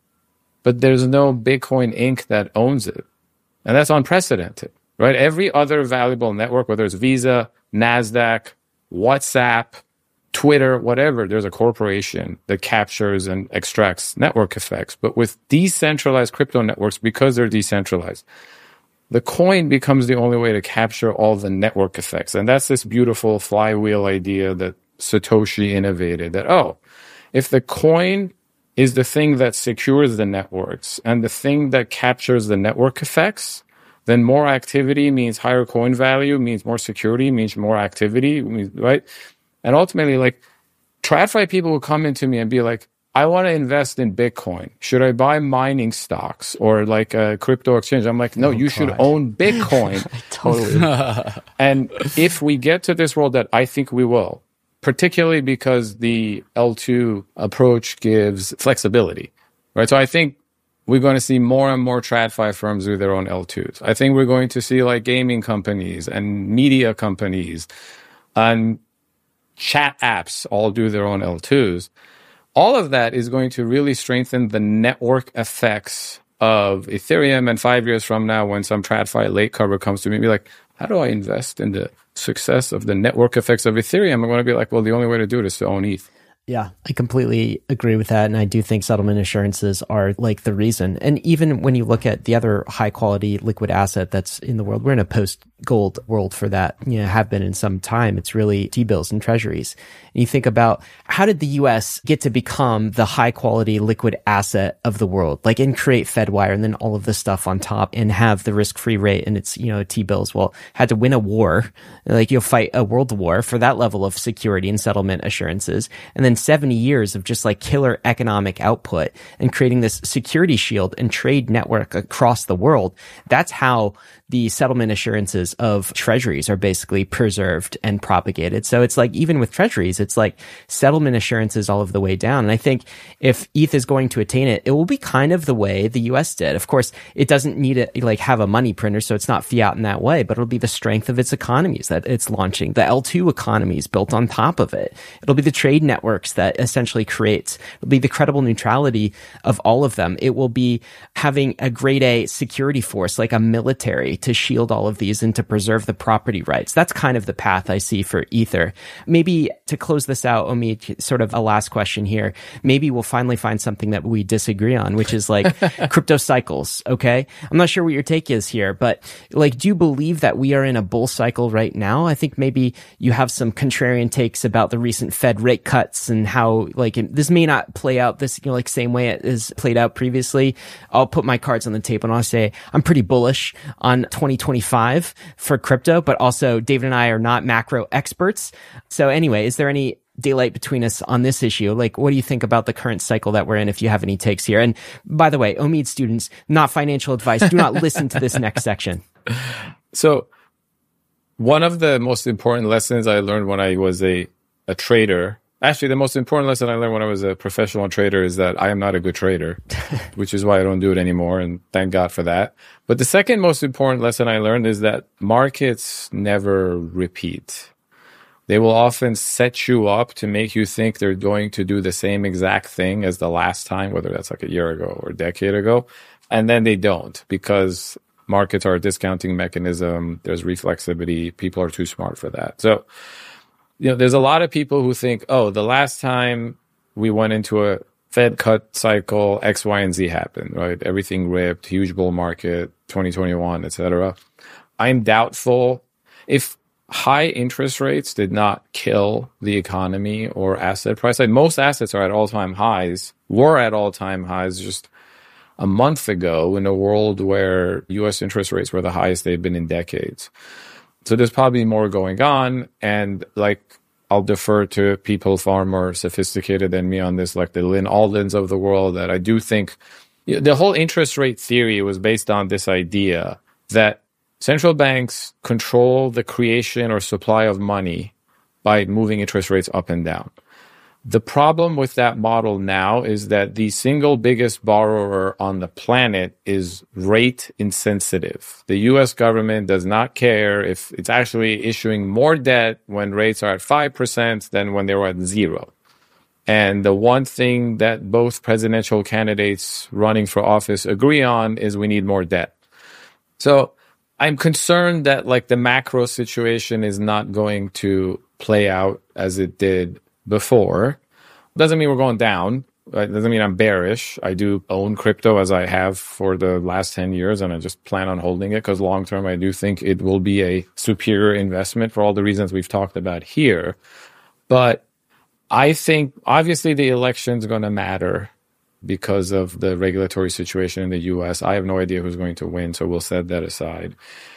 S1: But there's no Bitcoin Incorporated that owns it. And that's unprecedented, right? Every other valuable network, whether it's Visa, NASDAQ, WhatsApp, Twitter, whatever, there's a corporation that captures and extracts network effects. But with decentralized crypto networks, because they're decentralized, the coin becomes the only way to capture all the network effects. And that's this beautiful flywheel idea that Satoshi innovated, that, oh, if the coin is the thing that secures the networks and the thing that captures the network effects, then more activity means higher coin value, means more security, means more activity, right? And ultimately, like, TradFi people will come into me and be like, I want to invest in Bitcoin. Should I buy mining stocks or like a crypto exchange? I'm like, no, oh, you God. should own Bitcoin.
S2: Totally.
S1: And if we get to this world that I think we will, particularly because the L two approach gives flexibility, right? So I think we're going to see more and more TradFi firms do their own L twos. I think we're going to see like gaming companies and media companies and chat apps all do their own L twos. All of that is going to really strengthen the network effects of Ethereum. And five years from now, when some TradFi late cover comes to me and be like, how do I invest in the success of the network effects of Ethereum? I'm going to be like, well, the only way to do it is to own E T H.
S2: Yeah, I completely agree with that. And I do think settlement assurances are like the reason. And even when you look at the other high quality liquid asset that's in the world, we're in a post gold world for that, you know, have been in some time. It's really T-bills and treasuries. And you think about how did the U S get to become the high quality liquid asset of the world, like and create Fedwire and then all of this stuff on top and have the risk free rate and it's, you know, T-bills. Well, had to win a war, like you'll fight a world war for that level of security and settlement assurances. And then seventy years of just like killer economic output and creating this security shield and trade network across the world. That's how the settlement assurances of treasuries are basically preserved and propagated. So it's like, even with treasuries, it's like settlement assurances all of the way down. And I think if E T H is going to attain it, it will be kind of the way the U S did. Of course, it doesn't need to like have a money printer, so it's not fiat in that way, but it'll be the strength of its economies that it's launching. The L two economies built on top of it. It'll be the trade networks that essentially creates, it'll be the credible neutrality of all of them. It will be having a grade A security force, like a military, to shield all of these and to preserve the property rights. That's kind of the path I see for Ether. Maybe to close this out, Omid, sort of a last question here. Maybe we'll finally find something that we disagree on, which is like crypto cycles. Okay. I'm not sure what your take is here, but like, do you believe that we are in a bull cycle right now? I think maybe you have some contrarian takes about the recent Fed rate cuts and how like this may not play out this, you know, like same way it is played out previously. I'll put my cards on the table and I'll say I'm pretty bullish on twenty twenty-five. for crypto, but also David and I are not macro experts. So anyway, is there any daylight between us on this issue? Like, what do you think about the current cycle that we're in, if you have any takes here? And by the way, Omead students, not financial advice. Do not listen to this next section.
S1: So one of the most important lessons I learned when I was a, a trader, actually the most important lesson I learned when I was a professional trader is that I am not a good trader, which is why I don't do it anymore. And thank God for that. But the second most important lesson I learned is that markets never repeat. They will often set you up to make you think they're going to do the same exact thing as the last time, whether that's like a year ago or a decade ago. And then they don't, because markets are a discounting mechanism. There's reflexivity. People are too smart for that. So, you know, there's a lot of people who think, oh, the last time we went into a Fed cut cycle, X, Y, and Z happened, right? Everything ripped, huge bull market, twenty twenty-one, et cetera. I'm doubtful if high interest rates did not kill the economy or asset price. Like most assets are at all-time highs, were at all-time highs just a month ago in a world where U S interest rates were the highest they've been in decades. So there's probably more going on. And like, I'll defer to people far more sophisticated than me on this, like the Lynn Aldens of the world, that I do think you know, the whole interest rate theory was based on this idea that central banks control the creation or supply of money by moving interest rates up and down. The problem with that model now is that the single biggest borrower on the planet is rate insensitive. The U S government does not care if it's actually issuing more debt when rates are at five percent than when they were at zero. And the one thing that both presidential candidates running for office agree on is we need more debt. So I'm concerned that like the macro situation is not going to play out as it did before. Doesn't mean we're going down. It doesn't mean I'm bearish. I do own crypto as I have for the last ten years, and I just plan on holding it because long term I do think it will be a superior investment for all the reasons we've talked about here. But I think obviously the election's going to matter because of the regulatory situation in the U S. I have no idea who's going to win, so we'll set that aside.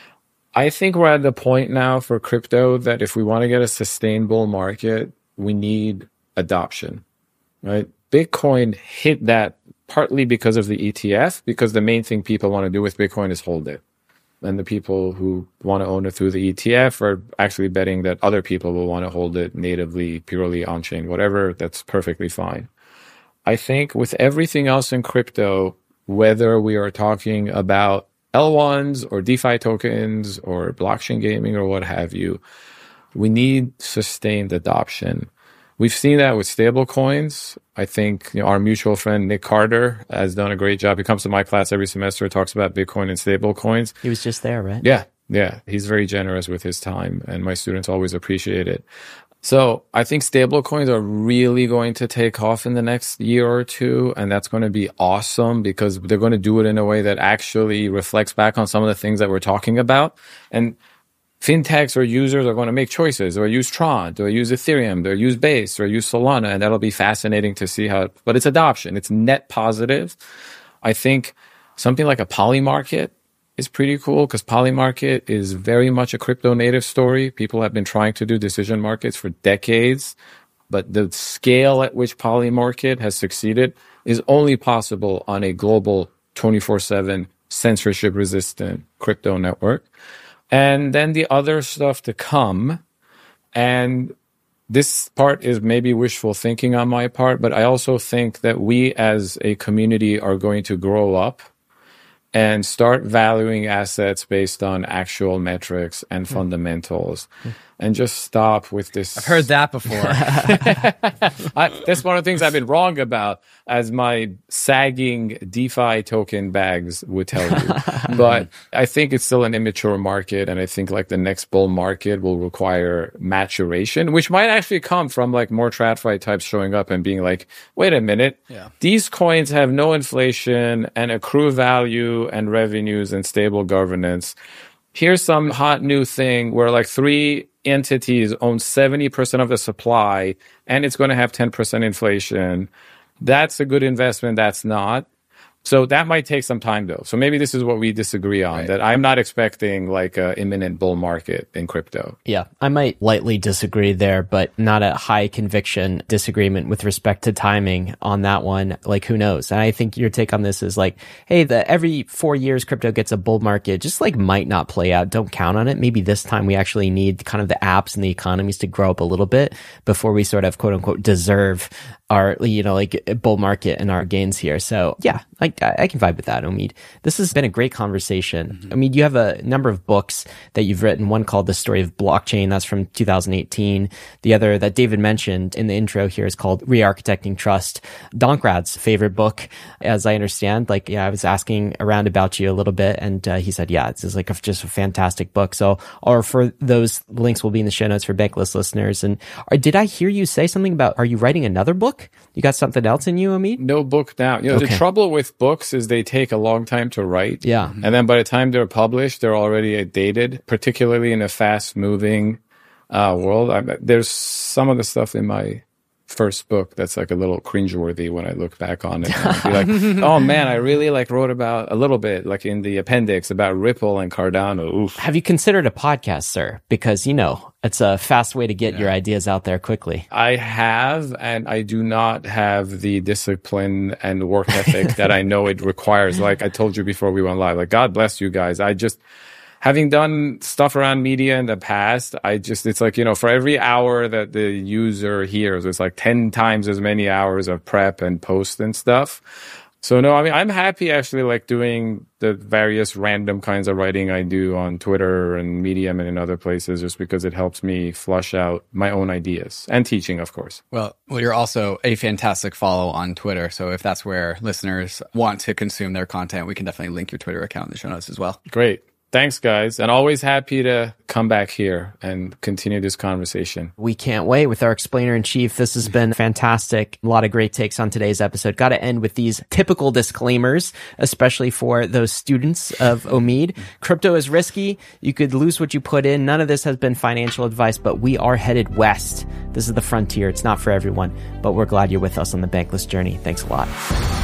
S1: I think we're at the point now for crypto that if we want to get a sustainable market, we need adoption, right? Bitcoin hit that partly because of the E T F, because the main thing people want to do with Bitcoin is hold it. And the people who want to own it through the E T F are actually betting that other people will want to hold it natively, purely on-chain, whatever. That's perfectly fine. I think with everything else in crypto, whether we are talking about L ones or DeFi tokens or blockchain gaming or what have you, we need sustained adoption. We've seen that with stable coins. I think you know, our mutual friend Nick Carter has done a great job. He comes to my class every semester, talks about Bitcoin and stable coins.
S2: He was just there, right?
S1: Yeah, yeah. He's very generous with his time, and my students always appreciate it. So I think stable coins are really going to take off in the next year or two, and that's going to be awesome because they're going to do it in a way that actually reflects back on some of the things that we're talking about. And fintechs or users are going to make choices, or use Tron, or use Ethereum, or use Base, or use Solana, and that'll be fascinating to see how, but it's adoption. It's net positive. I think something like a Polymarket is pretty cool because Polymarket is very much a crypto native story. People have been trying to do decision markets for decades, but the scale at which Polymarket has succeeded is only possible on a global twenty-four seven censorship resistant crypto network. And then the other stuff to come, and this part is maybe wishful thinking on my part, but I also think that we as a community are going to grow up and start valuing assets based on actual metrics and fundamentals, and just stop with this.
S3: I've heard that before.
S1: I, that's one of the things I've been wrong about, as my sagging DeFi token bags would tell you. But I think it's still an immature market, and I think like the next bull market will require maturation, which might actually come from like more TradFi types showing up and being like, wait a minute, yeah. These coins have no inflation and accrue value and revenues and stable governance. Here's some hot new thing where like three entities own seventy percent of the supply and it's going to have ten percent inflation. That's a good investment. That's not. So that might take some time though. So maybe this is what we disagree on, right. That I'm not expecting like an imminent bull market in crypto.
S2: Yeah, I might lightly disagree there, but not a high conviction disagreement with respect to timing on that one. Like, who knows? And I think your take on this is like, hey, the every four years crypto gets a bull market, just like might not play out. Don't count on it. Maybe this time we actually need kind of the apps and the economies to grow up a little bit before we sort of quote unquote deserve our, you know, like bull market and our gains here. So yeah, I, I can vibe with that, Omid. This has been a great conversation. Mm-hmm. I mean, you have a number of books that you've written. One called The Story of Blockchain. That's from two thousand eighteen. The other that David mentioned in the intro here is called Re-Architecting Trust. Donkrad's favorite book, as I understand. Like, yeah, I was asking around about you a little bit, and uh, he said, yeah, it's just like a, just a fantastic book. So I'll refer those links will be in the show notes for Bankless listeners. And or, did I hear you say something about, are you writing another book? You got something else in you, Omid?
S1: No book now. You know, okay. The trouble with books is they take a long time to write.
S2: Yeah.
S1: And then by the time they're published, they're already dated, particularly in a fast-moving uh, world. I, there's some of the stuff in my first book that's like a little cringeworthy when I look back on it. And I'd be like, oh man, I really like wrote about a little bit, like in the appendix, about Ripple and Cardano. Oof.
S2: Have you considered a podcast, sir? Because, you know, it's a fast way to get yeah. your ideas out there quickly.
S1: I have, and I do not have the discipline and work ethic that I know it requires. Like I told you before we went live, like God bless you guys. I just... Having done stuff around media in the past, I just, it's like, you know, for every hour that the user hears, it's like ten times as many hours of prep and post and stuff. So no, I mean, I'm happy actually like doing the various random kinds of writing I do on Twitter and Medium and in other places, just because it helps me flush out my own ideas and teaching, of course.
S3: Well, well, you're also a fantastic follow on Twitter. So if that's where listeners want to consume their content, we can definitely link your Twitter account in the show notes as well.
S1: Great. Thanks, guys. And always happy to come back here and continue this conversation.
S2: We can't wait with our explainer-in-chief. This has been fantastic. A lot of great takes on today's episode. Got to end with these typical disclaimers, especially for those students of Omid. Crypto is risky. You could lose what you put in. None of this has been financial advice, but we are headed west. This is the frontier. It's not for everyone, but we're glad you're with us on the Bankless journey. Thanks a lot.